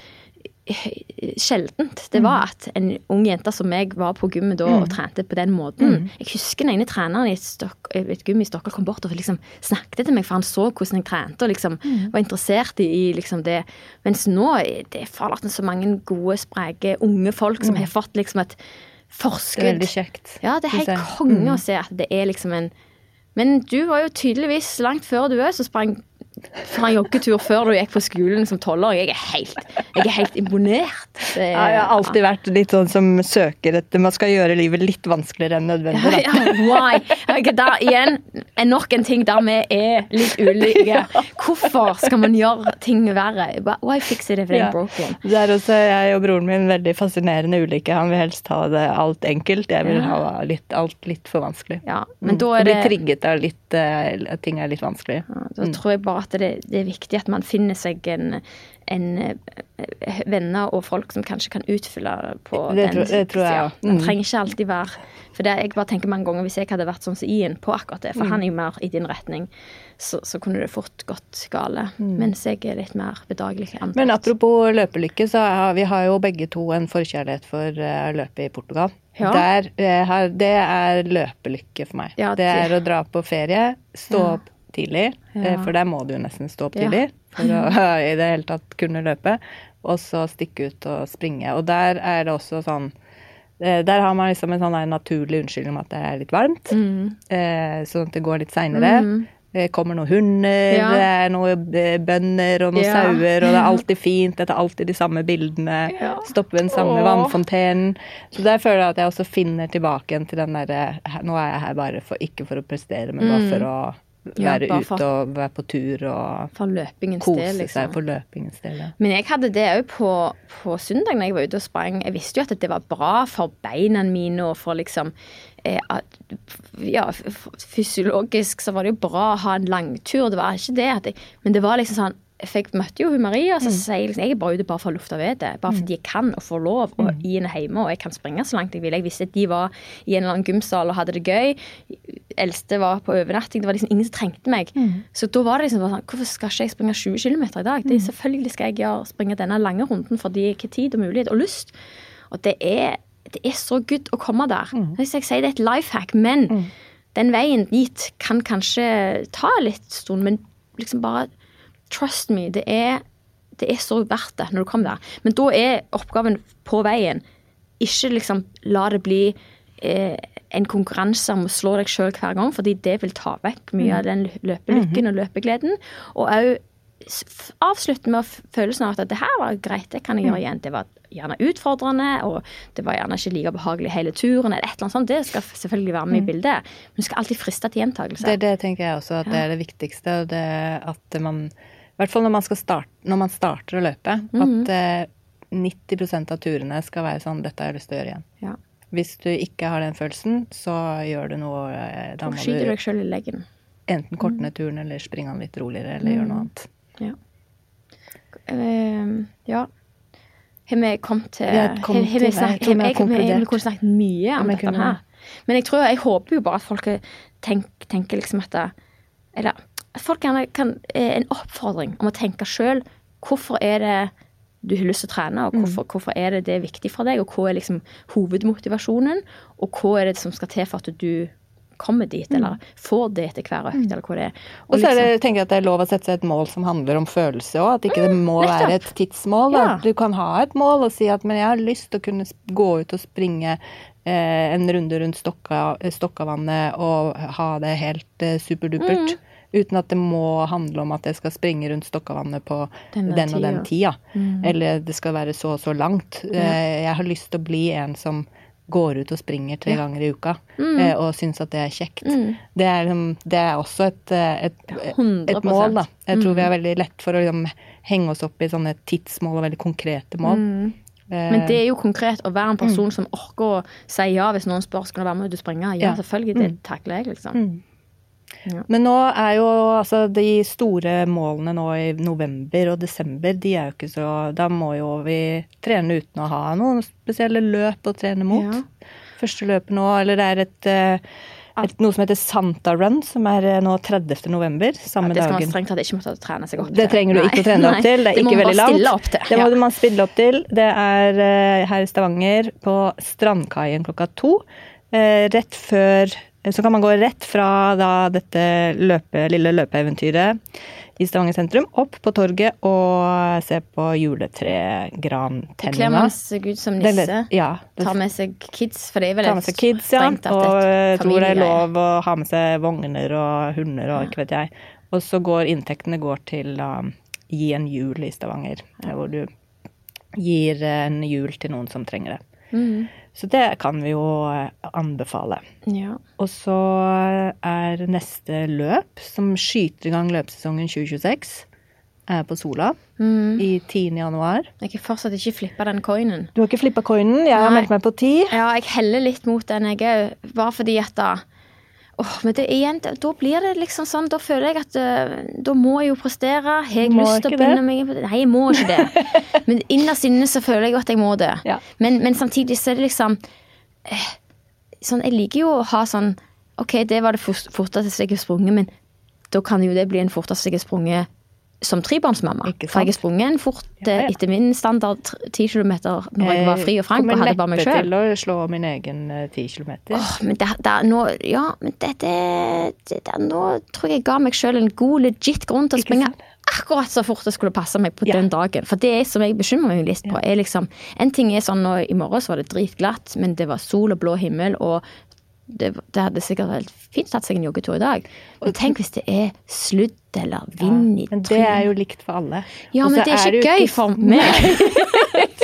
[SPEAKER 2] sjeldent det var at en ung jente som meg var på gymmet da og trente på den måten. Mm. Jeg husker den ene treneren i et, Stok- et gym i Stockholm kom bort og liksom snakket til meg, for han så hvordan jeg trente og liksom mm. var interessert i, i liksom det. Mens nå det er farlig så mange gode, spreke, unge folk som mm. har fått liksom et forskudd.
[SPEAKER 3] Det er veldig kjekt.
[SPEAKER 2] Ja, det er helt konge mm. å se at det er liksom en... Men du var jo tydeligvis langt før du er, så sprang fra en joggetur før du gikk på skolen som tolvåring. Jeg er helt, jeg er helt imponert. Det,
[SPEAKER 3] ja, jeg har alltid vært litt sånn som søker etter, man skal gjøre livet litt vanskeligere enn nødvendig.
[SPEAKER 2] Ja, ja, why? Okay, der, igjen, er nok en ting der vi er litt ulike. Hvorfor skal man gjøre ting verre? Why fix it if it ain't broken?
[SPEAKER 3] Det er også jeg og broren min veldig fascinerende ulike. Han vil helst ha det alt enkelt. Jeg vil ja. ha litt, alt litt for vanskelig.
[SPEAKER 2] Ja, men da er det...
[SPEAKER 3] Bli trigget av litt, uh, ting er litt vanskelig.
[SPEAKER 2] Ja, da mm. tror jeg bare at det, det er viktig at man finner seg en, en venner og folk som kanskje kan utfylle på
[SPEAKER 3] det
[SPEAKER 2] den.
[SPEAKER 3] Tror, det tror jeg, ja. Mm.
[SPEAKER 2] Man trenger ikke alltid være, for det, jeg bare tenker mange ganger hvis jeg hadde vært sånn som Ian på akkurat det, for mm. han er jo mer i din retning, så, så kunne det fort gått gale, mm. mens jeg er litt mer bedagelig. Antatt.
[SPEAKER 3] Men apropos løpelykke, så har vi har jo begge to en forkjærlighet for uh, løpe i Portugal. Ja. Der, uh, det er løpelykke for meg. Ja, det... det er å dra på ferie, stå opp ja. tidlig, ja. for der må du jo nesten stå opp tidlig, ja. for å i det hele tatt kunne løpe, og så stikke ut og springe. Og der er det også sånn, der har man liksom en sånn naturlig unnskyldning om at det er litt varmt, mm. sånn at det går litt senere. Mm. Det kommer noen hunder, ja. det er noen bønder og noen ja. sauer, og det er alltid fint, det er alltid de samme bildene, ja. stopper den samme Åh. vannfontenen. Så der føler jeg at jeg også finner tilbake til den der, nå er jeg her bare for, ikke for å prestere, men bare for å være ja, ute og være på tur og kose del, liksom. seg for løpingens del. Ja.
[SPEAKER 2] Men jeg hadde det jo på, på søndag når jeg var ute og sprang. Jeg visste jo at det var bra for beina mine og for liksom eh, at, ja, fysiologisk så var det jo bra å ha en langtur. Det var ikke det at jeg, men det var liksom sånn for jeg møtte jo hun Maria, og så sier jeg liksom, jeg er bare ute bare for å lufte ved det, bare fordi jeg kan og får lov, og i henne hjemme, og jeg kan springe så langt jeg vil. Jeg visste at de var i en eller annen gymsal og hadde det gøy. Eldste var på overnatting, det var liksom ingen som trengte meg. Mm. Så da var det liksom sånn, hvorfor skal ikke jeg springe tjue kilometer i dag? Det er selvfølgelig skal jeg gjøre, springe denne lange runden, fordi jeg har tid og mulighet og lyst. Og det er, det er så good å komme der. Mm. Hvis jeg sier det er et lifehack, men mm. den veien dit kan kanskje ta litt stund, men liksom bare trust me, det er, det er så verdt det når du kommer der. Men da er oppgaven på veien, ikke liksom la det bli eh, en konkurranse om å slå deg selv hver gang, fordi det vil ta vekk mye av den løpelykken og løpegleden. Og også avslutte med følelsen av at det her var greit, det kan jeg gjøre igjen. Det var gjerne utfordrende, og det var gjerne ikke like behagelig hele turen, eller et eller annet sånt. Det skal selvfølgelig være med i bildet, men du skal alltid friste til gjentagelse.
[SPEAKER 3] Det, det tenker jeg også, at det er det viktigste, og det at man, i hvert fall når man, skal starte, når man starter å løpe, mm-hmm. at eh, nitti prosent av turene skal være sånn, dette har jeg lyst til å gjøre igjen. Ja. Hvis du ikke har den følelsen, så gjør du noe, da må du
[SPEAKER 2] skyter deg selv i leggen.
[SPEAKER 3] Enten kortene mm. turen, eller springe den litt roligere, eller mm. gjøre noe annet.
[SPEAKER 2] Ja. Uh, ja. Har vi kommet til... Vi har kommet til, jeg tror vi har konkludert. Vi kunne snakket mye om dette her. Men jeg tror, jeg håper jo bare at folk tenker, tenker liksom at det, eller at folk gjerne kan, en oppfordring om å tenke selv, hvorfor er det du har lyst til å trene, og hvorfor, mm. hvorfor er det det er viktig for deg, og hva er liksom hovedmotivasjonen, og hva er det som skal til for at du kommer dit, mm. eller får det til hver økt, mm. eller hva det er. Og,
[SPEAKER 3] og så er det, liksom, tenker jeg at det er lov å sette seg et mål som handler om følelse også, at ikke det må mm, være et tidsmål. Ja. Du kan ha et mål og si at men jeg har lyst til å kunne gå ut og springe eh, en runde rundt Stokka, Stokkavannet og ha det helt eh, superdupert. Mm. Uten at det må handle om at jeg skal springe rundt Stokkavannet på den, den og den tida. Mm. Eller det skal være så og så langt. Ja. Jeg har lyst til å bli en som går ut og springer tre ja. ganger i uka, mm. og synes at det er kjekt. Mm. Det, er, det er også et, et, et mål, da. Jeg tror mm. vi er veldig lett for å liksom, henge oss opp i sånne tidsmål og veldig konkrete mål. Mm.
[SPEAKER 2] Men det er jo konkret å være en person mm. som orker å si ja hvis noen spør, skal du være med ut og springe? Ja, selvfølgelig, det takler jeg, liksom. Mm.
[SPEAKER 3] Ja. Men nå er jo altså, de store målene nå i november og desember, de er jo ikke så, da må jo vi trene uten å ha noen spesielle løp å trene mot. Ja. Første løpet nå, eller det er et, et, noe som heter Santa Run, som er nå tredivte november, samme dagen. Ja, det skal man strengt tatt ikke måtte trene seg opp til. Det trenger du Nei. ikke å trene deg opp til, det er det ikke veldig langt. Det må man bare stille opp til. Det må ja. man stille opp til. Det er her i Stavanger på Strandkaien klokka to, rett før så kan man gå rett fra da, dette løpe, lille løpeeventyret i Stavanger sentrum, opp på torget og se på juletregrantenninga.
[SPEAKER 2] Kler man seg ut som nisse, ja, det, tar med seg kids, for det er vel
[SPEAKER 3] et kids, ja, strengt at og jeg tror det er lov å ha med seg vogner og hunder og ja. ikke vet jeg. Og så går inntektene går til å um, gi en jul i Stavanger, ja. hvor du gir en jul til noen som trenger det. Mm. Så det kan vi jo anbefale. Ja. Og så er neste løp, som skyter i gang løpsesongen tjue tjueseks, er på Sola mm. i tiende januar.
[SPEAKER 2] Jeg har fortsatt ikke flippet den coinen.
[SPEAKER 3] Du har ikke flippet coinen? Jeg har Nei. meldt meg på ti.
[SPEAKER 2] Ja, jeg heller litt mot den, jeg bare fordi at da Åh, men det igjen, da blir det liksom sånn, da føler jeg at da må jeg jo prestere, har jeg lyst til å begynne meg på det? Nei, jeg må ikke det. Men innerst inne så føler jeg at jeg må det. Ja. Men, men samtidig så er det liksom, eh, sånn, jeg liker jo å ha sånn, ok, det var det forteste jeg har sprunget, men da kan jo det bli en forteste jeg har sprunget som trebarnsmamma. For jeg har sprunget en fort ja, ja. etter min standard ti kilometer når jeg var fri og frank og hadde bare meg selv.
[SPEAKER 3] Jeg kommer neppe til å slå min egen ti kilometer.
[SPEAKER 2] Åh, men det, det, nå, ja, men det, det, det, det, nå tror jeg jeg ga meg selv en god, legit grunn til å springe akkurat så fort det skulle passe meg på ja. den dagen. For det er som jeg bekymrer meg litt på, er liksom, en ting er sånn, nå, i morgen så var det dritglatt, men det var sol og blå himmel, og Det, det hadde sikkert vært fint tatt seg en joggetur i dag. Men tenk hvis det er sludd eller vind ja, i trynet.
[SPEAKER 3] Men det er jo likt for alle.
[SPEAKER 2] Ja, men det er, er ikke gøy ikke... for meg.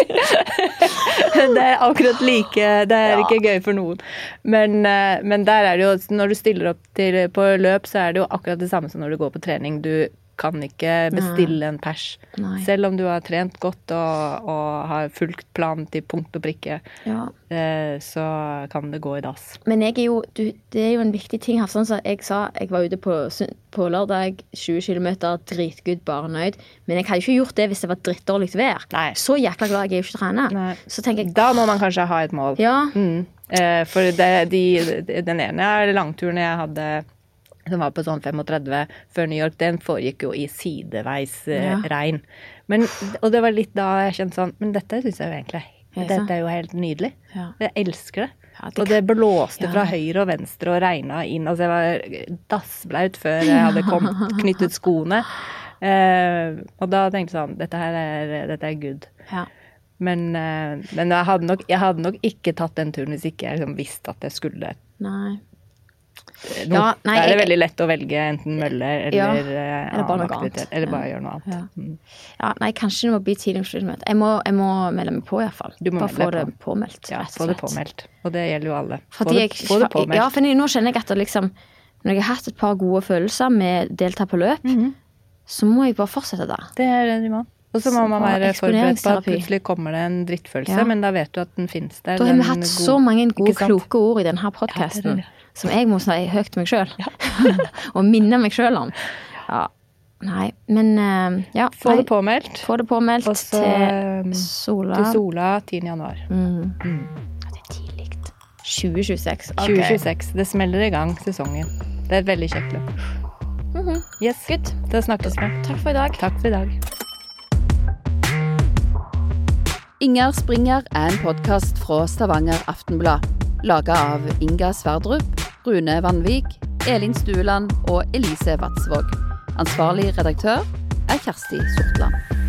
[SPEAKER 3] Det er akkurat like, det er ja. ikke gøy for noen. Men, men der er det jo, når du stiller opp til, på løp, så er det jo akkurat det samme som når du går på trening. Du kan ikke bestille en pers.
[SPEAKER 2] Nei.
[SPEAKER 3] Selv om du har trent godt og, og har fulgt planen til punkt og prikke,
[SPEAKER 2] Ja.
[SPEAKER 3] eh, så kan det gå i dass.
[SPEAKER 2] Men jeg er jo, du, det er jo en viktig ting her. Sånn som jeg sa, jeg var ute på, på lørdag, tjue kilometer, dritgud, bare nøyd. Men jeg hadde ikke gjort det hvis det var drittdårlig vær.
[SPEAKER 3] Nei.
[SPEAKER 2] Så jækla glad jeg er jo ikke trene.
[SPEAKER 3] Nei.
[SPEAKER 2] Så tenker jeg,
[SPEAKER 3] Da må man kanskje ha et mål.
[SPEAKER 2] ja,
[SPEAKER 3] Mm. Eh, for det, de, den ene langturen jeg hadde, som var på sånn femogtredve før New York, den foregikk jo i sideveis eh,
[SPEAKER 2] Ja.
[SPEAKER 3] regn. Men, og det var litt da jeg kjente sånn, men dette synes jeg jo egentlig,
[SPEAKER 2] Er det
[SPEAKER 3] dette
[SPEAKER 2] sant?
[SPEAKER 3] er jo helt nydelig.
[SPEAKER 2] Ja.
[SPEAKER 3] Jeg elsker det.
[SPEAKER 2] Ja, det
[SPEAKER 3] Og det blåste
[SPEAKER 2] Ja.
[SPEAKER 3] fra høyre og venstre og regnet inn. Altså jeg var dassblaut før jeg hadde kommet, knyttet skoene. Eh, og da tenkte jeg sånn, dette her er, dette er good.
[SPEAKER 2] ja.
[SPEAKER 3] Men, eh, men jeg, hadde nok, jeg hadde nok ikke tatt den turen hvis ikke jeg liksom visste at jeg skulle
[SPEAKER 2] Nei.
[SPEAKER 3] Nå
[SPEAKER 2] Ja, nei,
[SPEAKER 3] er det
[SPEAKER 2] jeg-
[SPEAKER 3] veldig lett å velge enten mølle eller,
[SPEAKER 2] Ja,
[SPEAKER 3] eh,
[SPEAKER 2] eller bare
[SPEAKER 3] annen
[SPEAKER 2] noe
[SPEAKER 3] aktivitet.
[SPEAKER 2] annet.
[SPEAKER 3] Eller bare
[SPEAKER 2] Ja.
[SPEAKER 3] gjøre noe annet.
[SPEAKER 2] Ja.
[SPEAKER 3] Mm.
[SPEAKER 2] Ja, nei, kanskje det må bli tidlig sluttmøte. Jeg må, jeg må melde meg på i hvert fall.
[SPEAKER 3] Du må
[SPEAKER 2] Bare
[SPEAKER 3] melde
[SPEAKER 2] få det
[SPEAKER 3] på.
[SPEAKER 2] påmeldt,
[SPEAKER 3] Ja,
[SPEAKER 2] rett
[SPEAKER 3] få
[SPEAKER 2] og
[SPEAKER 3] det
[SPEAKER 2] slett.
[SPEAKER 3] påmeldt. Og det gjelder jo alle. Få
[SPEAKER 2] Fordi
[SPEAKER 3] det,
[SPEAKER 2] jeg,
[SPEAKER 3] få det påmeldt.
[SPEAKER 2] ja, for nå kjenner jeg at det liksom, når jeg har hatt et par gode følelser med delta på løp,
[SPEAKER 3] Mhm.
[SPEAKER 2] så må jeg bare fortsette der.
[SPEAKER 3] Det er det du må. Og så må
[SPEAKER 2] Så
[SPEAKER 3] man
[SPEAKER 2] bra.
[SPEAKER 3] være forberedt på at
[SPEAKER 2] Eksponeringsterapi.
[SPEAKER 3] plutselig kommer det en drittfølelse,
[SPEAKER 2] Ja.
[SPEAKER 3] men da vet du at den finnes der.
[SPEAKER 2] Da har
[SPEAKER 3] den
[SPEAKER 2] vi hatt
[SPEAKER 3] god-
[SPEAKER 2] så mange gode,
[SPEAKER 3] Ikke sant?
[SPEAKER 2] kloke ord i denne
[SPEAKER 3] Ja,
[SPEAKER 2] podcasten,
[SPEAKER 3] det er det.
[SPEAKER 2] som jeg må si høyt til meg selv. Og minne meg selv om. Ja, nei, men eh, ja.
[SPEAKER 3] Få
[SPEAKER 2] nei,
[SPEAKER 3] det påmeldt.
[SPEAKER 2] Få det påmeldt
[SPEAKER 3] Og så
[SPEAKER 2] til
[SPEAKER 3] eh,
[SPEAKER 2] Sola.
[SPEAKER 3] til Sola tiende januar.
[SPEAKER 2] Mm.
[SPEAKER 3] Mm.
[SPEAKER 2] Ja, det er tidlig. tjue tjueseks. ok.
[SPEAKER 3] tjue tjueseks. Det smeller i gang sesongen. Det er et veldig kjekt løp.
[SPEAKER 2] Mhm.
[SPEAKER 3] Yes.
[SPEAKER 2] Good.
[SPEAKER 3] Da snakkes vi.
[SPEAKER 2] Takk for i dag.
[SPEAKER 3] Takk for i dag.
[SPEAKER 5] Inger springer er en podkast fra Stavanger Aftenblad. Laga av Inga Sverdrup, Rune Vanvik, Elin Stueland og Elise Vatsvåg. Ansvarlig redaktør er Kjersti Sortland.